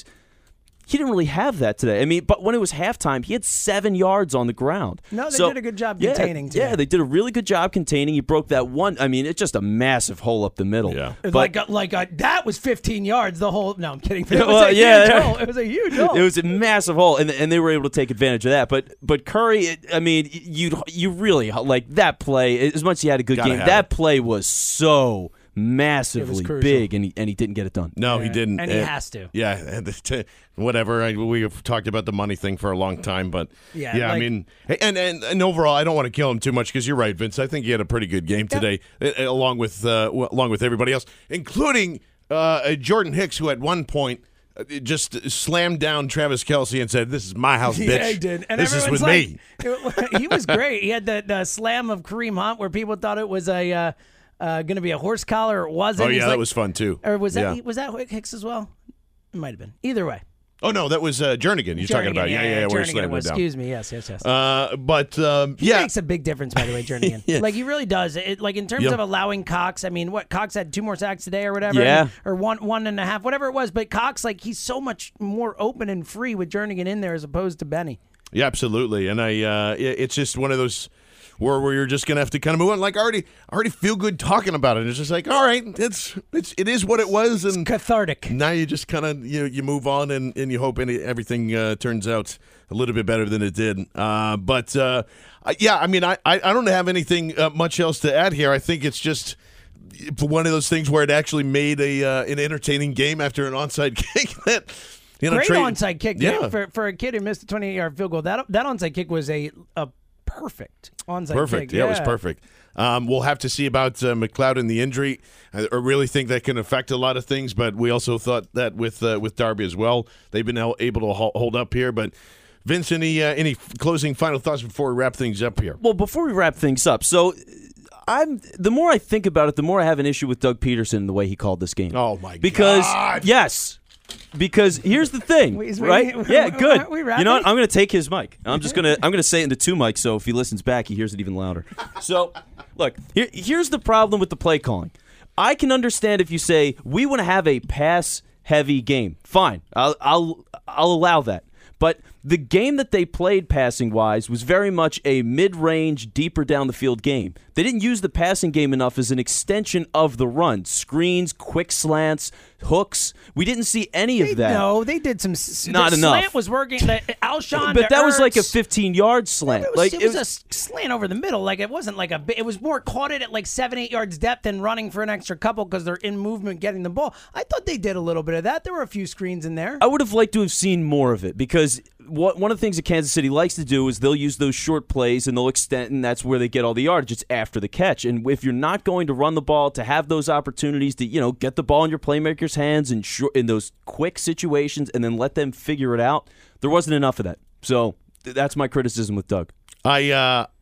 [SPEAKER 7] He didn't really have that today. I mean, but when it was halftime, he had seven yards on the ground.
[SPEAKER 6] No, they
[SPEAKER 7] So-
[SPEAKER 6] did a good job
[SPEAKER 7] yeah,
[SPEAKER 6] containing today.
[SPEAKER 7] Yeah, they did a really good job containing. He broke that one. I mean, it's just a massive hole up the middle.
[SPEAKER 5] Yeah.
[SPEAKER 7] But
[SPEAKER 6] like a, like a, that was fifteen yards. The whole no, I'm kidding. It was
[SPEAKER 7] Well,
[SPEAKER 6] a
[SPEAKER 7] yeah.
[SPEAKER 6] huge hole. It was a huge hole.
[SPEAKER 7] It was a massive hole, and and they were able to take advantage of that. But but Curry, it, I mean, you you really like that play. As much as he had a good
[SPEAKER 5] Gotta
[SPEAKER 7] game,
[SPEAKER 5] have
[SPEAKER 7] that
[SPEAKER 5] it.
[SPEAKER 7] play was so massively
[SPEAKER 6] crucial.
[SPEAKER 7] big, and he and he didn't get it done.
[SPEAKER 5] No, he didn't.
[SPEAKER 6] and he
[SPEAKER 5] Uh,
[SPEAKER 6] has to.
[SPEAKER 5] Yeah, and t- whatever. I, we have talked about the money thing for a long time, but
[SPEAKER 6] Yeah,
[SPEAKER 5] yeah, I
[SPEAKER 6] like-
[SPEAKER 5] mean, and, and and overall, I don't want to kill him too much because you're right, Vince. I think he had a pretty good game today, uh, along with uh, w- along with everybody else, including uh, Jordan Hicks, who at one point uh, just slammed down Travis Kelce and said, "This is my house, bitch.
[SPEAKER 6] Yeah, he did. And
[SPEAKER 5] this is
[SPEAKER 6] everyone's
[SPEAKER 5] with
[SPEAKER 6] like,
[SPEAKER 5] me."
[SPEAKER 6] He was great. He had the, the slam of Kareem Hunt where people thought it was a uh, uh, going to be a horse collar. It wasn't.
[SPEAKER 5] Oh
[SPEAKER 6] He's
[SPEAKER 5] yeah, that
[SPEAKER 6] like-
[SPEAKER 5] was fun too.
[SPEAKER 6] Or was that
[SPEAKER 5] Yeah.
[SPEAKER 6] was that Hicks as well? It might have been. Either way.
[SPEAKER 5] Oh no, that was uh, Jernigan. You're talking
[SPEAKER 6] Jernigan,
[SPEAKER 5] about? Yeah, yeah, yeah. Where he
[SPEAKER 6] Jernigan
[SPEAKER 5] slammed him
[SPEAKER 6] was.
[SPEAKER 5] down.
[SPEAKER 6] Excuse me. Yes, yes, yes.
[SPEAKER 5] Uh, but um,
[SPEAKER 6] He
[SPEAKER 5] yeah,
[SPEAKER 6] makes a big difference, by the way, Jernigan.
[SPEAKER 5] Yeah.
[SPEAKER 6] Like, he really does. It, like, in terms
[SPEAKER 5] Yeah.
[SPEAKER 6] of allowing Cox, I mean, what, Cox had two more sacks today or whatever?
[SPEAKER 7] Yeah.
[SPEAKER 6] I mean, or one one and a half, whatever it was. But Cox, like, he's so much more open and free with Jernigan in there as opposed to Benny.
[SPEAKER 5] yeah, absolutely. And I, uh, it- it's just one of those where where you're just gonna have to kind of move on. Like I already, I already feel good talking about it. It's just like, all right, it's it's it is what it was, and
[SPEAKER 6] Cathartic.
[SPEAKER 5] now you just kind of you you move on and, and you hope any, everything uh, turns out a little bit better than it did. Uh, but uh, I- yeah, I mean, I, I I don't have anything uh, much else to add here. I think it's just one of those things where it actually made a uh, an entertaining game after an onside kick that. You know,
[SPEAKER 6] Great
[SPEAKER 5] trade-
[SPEAKER 6] onside kick.
[SPEAKER 5] Yeah.
[SPEAKER 6] For, for a kid who missed a twenty-eight-yard field goal, that that onside kick was a, a perfect onside
[SPEAKER 5] Perfect.
[SPEAKER 6] kick.
[SPEAKER 5] Yeah, it was perfect. Um, we'll have to see about uh, McLeod and the injury. I, I really think that can affect a lot of things, but we also thought that with uh, with Darby as well. They've been able to ho- hold up here. But Vince, any uh, any closing final thoughts before we wrap things up here?
[SPEAKER 7] Well, before we wrap things up, so I'm the more I think about it, the more I have an issue with Doug Peterson and the way he called this game.
[SPEAKER 5] Oh my
[SPEAKER 7] because,
[SPEAKER 5] God!
[SPEAKER 7] Yes. Because here's the thing,
[SPEAKER 6] Wait, is-
[SPEAKER 7] right?
[SPEAKER 6] wait,
[SPEAKER 7] yeah,
[SPEAKER 6] wait,
[SPEAKER 7] good.
[SPEAKER 6] are we
[SPEAKER 7] You know what?
[SPEAKER 6] wrapping?
[SPEAKER 7] I'm going to take his mic. I'm just going to I'm going to say it into two mics, so if he listens back, he hears it even louder. So, look, here, here's the problem with the play calling. I can understand if you say we want to have a pass-heavy game. Fine, I'll I'll I'll allow that. But the game that they played passing-wise was very much a mid-range, deeper down the field game. They didn't use the passing game enough as an extension of the run. Screens, quick slants, hooks. We didn't see any
[SPEAKER 6] They,
[SPEAKER 7] of that.
[SPEAKER 6] no, they did some. s-
[SPEAKER 7] Not
[SPEAKER 6] the
[SPEAKER 7] enough.
[SPEAKER 6] Slant was working. The, Alshon,
[SPEAKER 7] But
[SPEAKER 6] to
[SPEAKER 7] that was like a
[SPEAKER 6] Ertz.
[SPEAKER 7] fifteen-yard slant.
[SPEAKER 6] It was,
[SPEAKER 7] like
[SPEAKER 6] it was a s- slant over the middle. Like it wasn't like a. bi- It was more caught it at like seven, eight yards depth and running for an extra couple because they're in movement getting the ball. I thought they did a little bit of that. There were a few screens in there.
[SPEAKER 7] I would have liked to have seen more of it because what one of the things that Kansas City likes to do is they'll use those short plays and they'll extend, and that's where they get all the yardage. It's after the catch. And if you're not going to run the ball, to have those opportunities to, you know, get the ball in your playmakers' hands in short, in those quick situations and then let them figure it out, there wasn't enough of that. So th- that's my criticism with Doug.
[SPEAKER 5] I uh,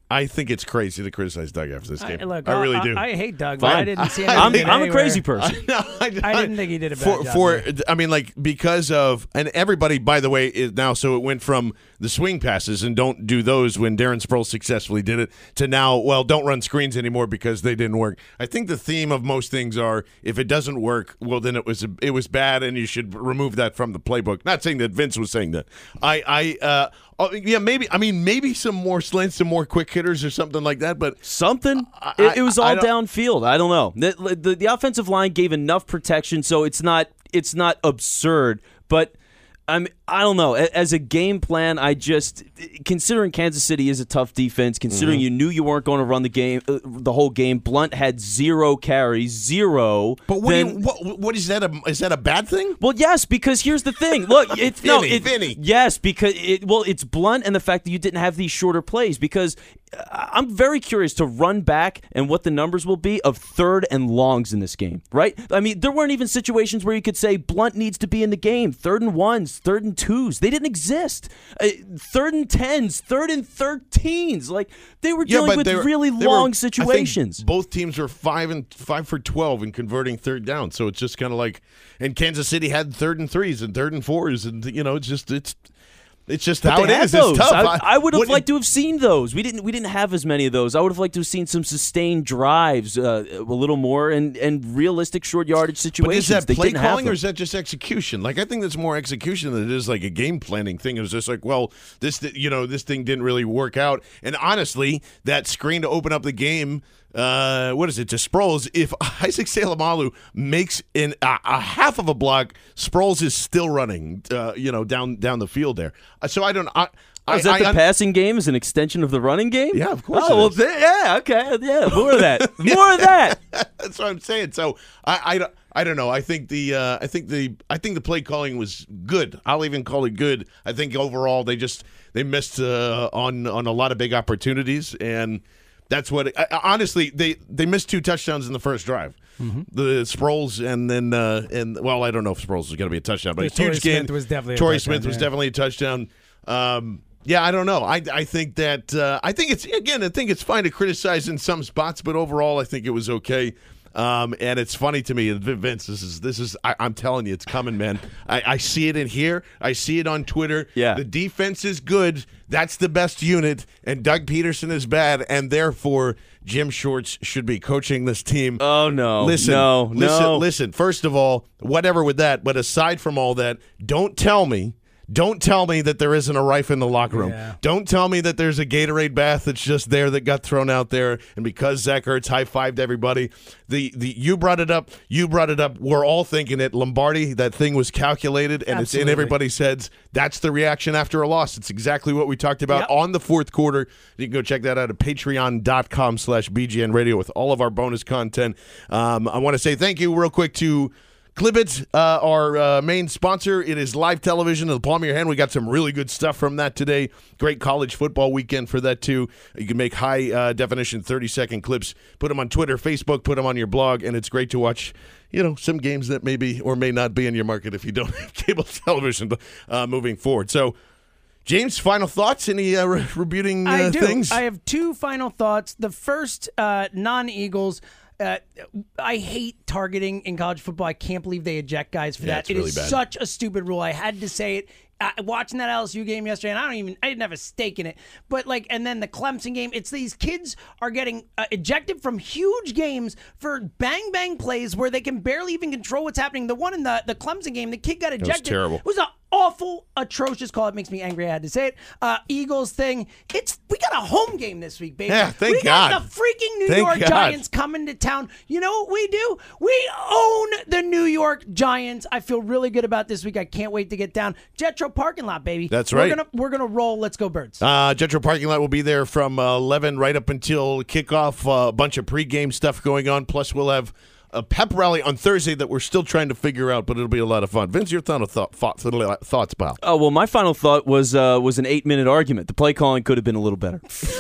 [SPEAKER 5] I think it's crazy to criticize Doug after this game.
[SPEAKER 6] I, look,
[SPEAKER 5] I really
[SPEAKER 6] I,
[SPEAKER 5] do.
[SPEAKER 6] I, I hate Doug,
[SPEAKER 7] Fine.
[SPEAKER 6] but I didn't see
[SPEAKER 7] I'm,
[SPEAKER 6] anything
[SPEAKER 7] I'm a
[SPEAKER 6] anywhere.
[SPEAKER 7] crazy person.
[SPEAKER 5] No, I,
[SPEAKER 6] I didn't think he did a bad
[SPEAKER 5] for,
[SPEAKER 6] job.
[SPEAKER 5] For
[SPEAKER 6] there.
[SPEAKER 5] I mean, like because of and everybody, by the way, is now. So it went from the swing passes and don't do those when Darren Sproles successfully did it to now. Well, don't run screens anymore because they didn't work. I think the theme of most things are if it doesn't work, well, then it was it was bad, and you should remove that from the playbook. Not saying that Vince was saying that. I I. Uh, Oh, yeah, maybe. I mean, maybe some more slants, some more quick hitters or something like that. But
[SPEAKER 7] something.
[SPEAKER 5] I,
[SPEAKER 7] it, it was
[SPEAKER 5] I,
[SPEAKER 7] all
[SPEAKER 5] I
[SPEAKER 7] downfield. I don't know. The, the the offensive line gave enough protection, so it's not it's not absurd. But I mean, I don't know. As a game plan, I just considering Kansas City is a tough defense. Considering mm-hmm. you knew you weren't going to run the game, uh, the whole game. Blunt had zero carries, zero.
[SPEAKER 5] But what,
[SPEAKER 7] then,
[SPEAKER 5] do you, what, what is that? A, is that a bad thing?
[SPEAKER 7] Well, yes, because here's the thing. Look, it's
[SPEAKER 5] Vinny,
[SPEAKER 7] no, it,
[SPEAKER 5] Vinny.
[SPEAKER 7] Yes, because it, well, it's Blunt and the fact that you didn't have these shorter plays. Because I'm very curious to run back and what the numbers will be of third and longs in this game. Right? I mean, there weren't even situations where you could say Blunt needs to be in the game. Third and ones, third and twos. They didn't exist. Uh, third and tens, third and thirteens. Like they were dealing
[SPEAKER 5] yeah,
[SPEAKER 7] with
[SPEAKER 5] were,
[SPEAKER 7] really long
[SPEAKER 5] were,
[SPEAKER 7] situations.
[SPEAKER 5] I think both teams were five and five for twelve in converting third down. So it's just kind of like, and Kansas City had third and threes and third and fours, and you know, it's just it's. It's just
[SPEAKER 7] but
[SPEAKER 5] how it is.
[SPEAKER 7] Those.
[SPEAKER 5] It's tough.
[SPEAKER 7] I, I would have
[SPEAKER 5] what,
[SPEAKER 7] liked to have seen those. We didn't. We didn't have as many of those. I would have liked to have seen some sustained drives, uh, a little more, and, and realistic short yardage situations.
[SPEAKER 5] But is that
[SPEAKER 7] they
[SPEAKER 5] play
[SPEAKER 7] didn't
[SPEAKER 5] calling
[SPEAKER 7] have
[SPEAKER 5] or is that just execution? Like I think that's more execution than it is like a game planning thing. It was just like, well, this you know this thing didn't really work out. And honestly, that screen to open up the game. Uh, what is it to Sproles? If Isaac Seumalo makes in a, a half of a block, Sproles is still running. Uh, you know, down down the field there. Uh, so I don't. I,
[SPEAKER 7] oh, is
[SPEAKER 5] I,
[SPEAKER 7] that the
[SPEAKER 5] I,
[SPEAKER 7] passing game is an extension of the running game?
[SPEAKER 5] Yeah, of course.
[SPEAKER 7] Oh well,
[SPEAKER 5] is.
[SPEAKER 7] th- yeah, okay, yeah, more of that, more of that.
[SPEAKER 5] That's what I'm saying. So I, I, I don't know. I think the uh, I think the I think the play calling was good. I'll even call it good. I think overall they just they missed uh, on on a lot of big opportunities and. That's what. It, I, honestly, they, they missed two touchdowns in the first drive. Mm-hmm. The Sproles and then uh, and well, I don't know if Sproles is going to be a touchdown, but it's huge game.
[SPEAKER 6] Smith was definitely.
[SPEAKER 5] Torrey
[SPEAKER 6] a touchdown,
[SPEAKER 5] Smith
[SPEAKER 6] yeah.
[SPEAKER 5] was definitely a touchdown. Um, yeah, I don't know. I I think that uh, I think it's again. I think it's fine to criticize in some spots, but overall, I think it was okay. Um, and it's funny to me, Vince. This is this is. I, I'm telling you, it's coming, man. I, I see it in here. I see it on Twitter.
[SPEAKER 7] Yeah,
[SPEAKER 5] the defense is good. That's the best unit, and Doug Peterson is bad, and therefore Jim Shorts should be coaching this team.
[SPEAKER 7] Oh no!
[SPEAKER 5] Listen,
[SPEAKER 7] no,
[SPEAKER 5] listen,
[SPEAKER 7] no.
[SPEAKER 5] listen. First of all, whatever with that. But aside from all that, don't tell me. Don't tell me that there isn't a rife in the locker room.
[SPEAKER 6] Yeah.
[SPEAKER 5] Don't tell me that there's a Gatorade bath that's just there that got thrown out there. And because Zach Ertz high-fived everybody, the, the you brought it up. You brought it up. We're all thinking it. Lombardi, that thing was calculated, and
[SPEAKER 6] Absolutely.
[SPEAKER 5] It's in everybody's heads. That's the reaction after a loss. It's exactly what we talked about
[SPEAKER 6] Yep.
[SPEAKER 5] on the fourth quarter. You can go check that out at patreon.com slash BGN Radio with all of our bonus content. Um, I want to say thank you real quick to Clipit, uh, our uh, main sponsor. It is live television in the palm of your hand. We got some really good stuff from that today. Great college football weekend for that, too. You can make high-definition uh, thirty-second clips, put them on Twitter, Facebook, put them on your blog, and it's great to watch, you know, some games that maybe or may not be in your market if you don't have cable television uh, moving forward. So, James, final thoughts? Any uh, re- rebuting uh,
[SPEAKER 6] I do.
[SPEAKER 5] things?
[SPEAKER 6] I have two final thoughts. The first, uh, non-Eagles. Uh, I hate targeting in college football. I can't believe they eject guys for
[SPEAKER 5] Yeah,
[SPEAKER 6] that.
[SPEAKER 5] it's
[SPEAKER 6] It
[SPEAKER 5] really
[SPEAKER 6] is
[SPEAKER 5] bad.
[SPEAKER 6] such a stupid rule. I had to say it. Uh, watching that L S U game yesterday, and I don't even, I didn't have a stake in it. But like, and then the Clemson game, it's these kids are getting uh, ejected from huge games for bang bang plays where they can barely even control what's happening. The one in the the Clemson game, the kid got ejected.
[SPEAKER 5] It was terrible.
[SPEAKER 6] It was an awful, atrocious call. It makes me angry. I had to say it. Uh, Eagles thing. It's we got a home game this week, baby.
[SPEAKER 5] Yeah, thank
[SPEAKER 6] we got
[SPEAKER 5] God.
[SPEAKER 6] the freaking New
[SPEAKER 5] Thank
[SPEAKER 6] York
[SPEAKER 5] God.
[SPEAKER 6] Giants coming to town. You know what we do? We own the New York Giants. I feel really good about this week. I can't wait to get down. Jetro parking lot, baby.
[SPEAKER 5] That's right.
[SPEAKER 6] We're gonna we're gonna roll. Let's go, Birds.
[SPEAKER 5] Uh, Jetro parking lot will be there from uh, eleven right up until kickoff. Uh, a bunch of pregame stuff going on. Plus, we'll have a pep rally on Thursday that we're still trying to figure out, but it'll be a lot of fun. Vince, your thought, thought, thoughts, thoughts, pal?
[SPEAKER 7] Oh well, my final thought was uh, was an eight minute argument. The play calling could have been a little better.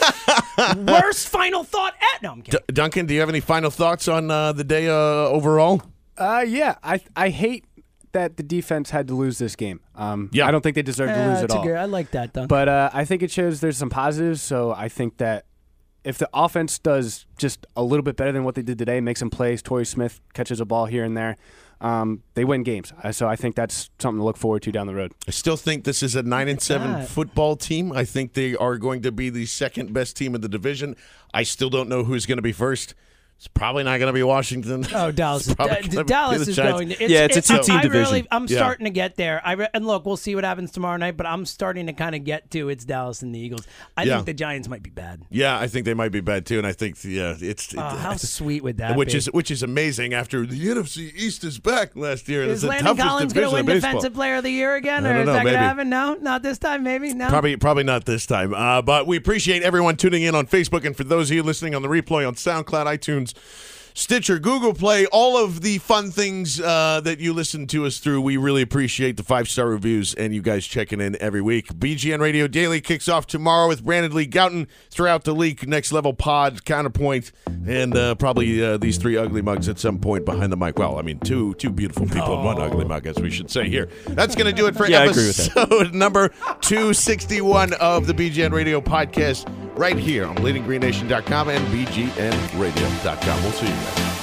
[SPEAKER 6] Worst final thought at no, I'm kidding.
[SPEAKER 5] D- Duncan, do you have any final thoughts on uh, the day uh, overall?
[SPEAKER 10] Uh, yeah, I I hate that the defense had to lose this game. Um,
[SPEAKER 5] Yeah.
[SPEAKER 10] I don't think they deserve to
[SPEAKER 6] Uh,
[SPEAKER 10] lose at
[SPEAKER 6] that's a
[SPEAKER 10] all.
[SPEAKER 6] good- I like that, though.
[SPEAKER 10] But uh, I think it shows there's some positives. So I think that if the offense does just a little bit better than what they did today, makes some plays, Torrey Smith catches a ball here and there, um, they win games. Uh, So I think that's something to look forward to down the road.
[SPEAKER 5] I still think this is a nine and seven
[SPEAKER 6] that.
[SPEAKER 5] football team. I think they are going to be the second best team in the division. I still don't know who's going to be first. It's probably not going to be Washington.
[SPEAKER 6] Oh, Dallas!
[SPEAKER 5] It's probably
[SPEAKER 6] D-
[SPEAKER 5] gonna be
[SPEAKER 6] Dallas
[SPEAKER 5] the
[SPEAKER 6] is
[SPEAKER 5] Giants.
[SPEAKER 6] going. To, it's,
[SPEAKER 7] Yeah, it's a two-team
[SPEAKER 6] I
[SPEAKER 7] division.
[SPEAKER 6] Really, I'm
[SPEAKER 5] Yeah.
[SPEAKER 6] starting to get there. I re- and look, we'll see what happens tomorrow night. But I'm starting to kind of get to it's Dallas and the Eagles. I
[SPEAKER 5] Yeah.
[SPEAKER 6] think the Giants might be bad.
[SPEAKER 5] Yeah, I think they might be bad too, and I think yeah, it's
[SPEAKER 6] Oh, how sweet would that
[SPEAKER 5] which
[SPEAKER 6] be?
[SPEAKER 5] is which is amazing after the N F C East is back last year. And
[SPEAKER 6] Is
[SPEAKER 5] it's the
[SPEAKER 6] Landon
[SPEAKER 5] toughest
[SPEAKER 6] Collins going to
[SPEAKER 5] division
[SPEAKER 6] win
[SPEAKER 5] in baseball.
[SPEAKER 6] Defensive Player of the Year again,
[SPEAKER 5] I
[SPEAKER 6] or
[SPEAKER 5] don't
[SPEAKER 6] is
[SPEAKER 5] know,
[SPEAKER 6] that going to
[SPEAKER 5] maybe.
[SPEAKER 6] happen? No, not this time. Maybe no.
[SPEAKER 5] Probably, probably not this time. Uh, but we appreciate everyone tuning in on Facebook, and for those of you listening on the replay on SoundCloud, iTunes, Stitcher, Google Play, all of the fun things uh, that you listen to us through. We really appreciate the five-star reviews and you guys checking in every week. B G N Radio Daily kicks off tomorrow with Brandon Lee Gouton throughout the league, Next Level Pod, Counterpoint, and uh, probably uh, these three ugly mugs at some point behind the mic. Well, I mean, two two beautiful people and one ugly mug, as we should say here. That's going to do it for
[SPEAKER 7] Yeah, I agree with that.
[SPEAKER 5] episode number two sixty-one of the B G N Radio podcast right here on bleeding green nation dot com and b g n radio dot com. We'll see you guys.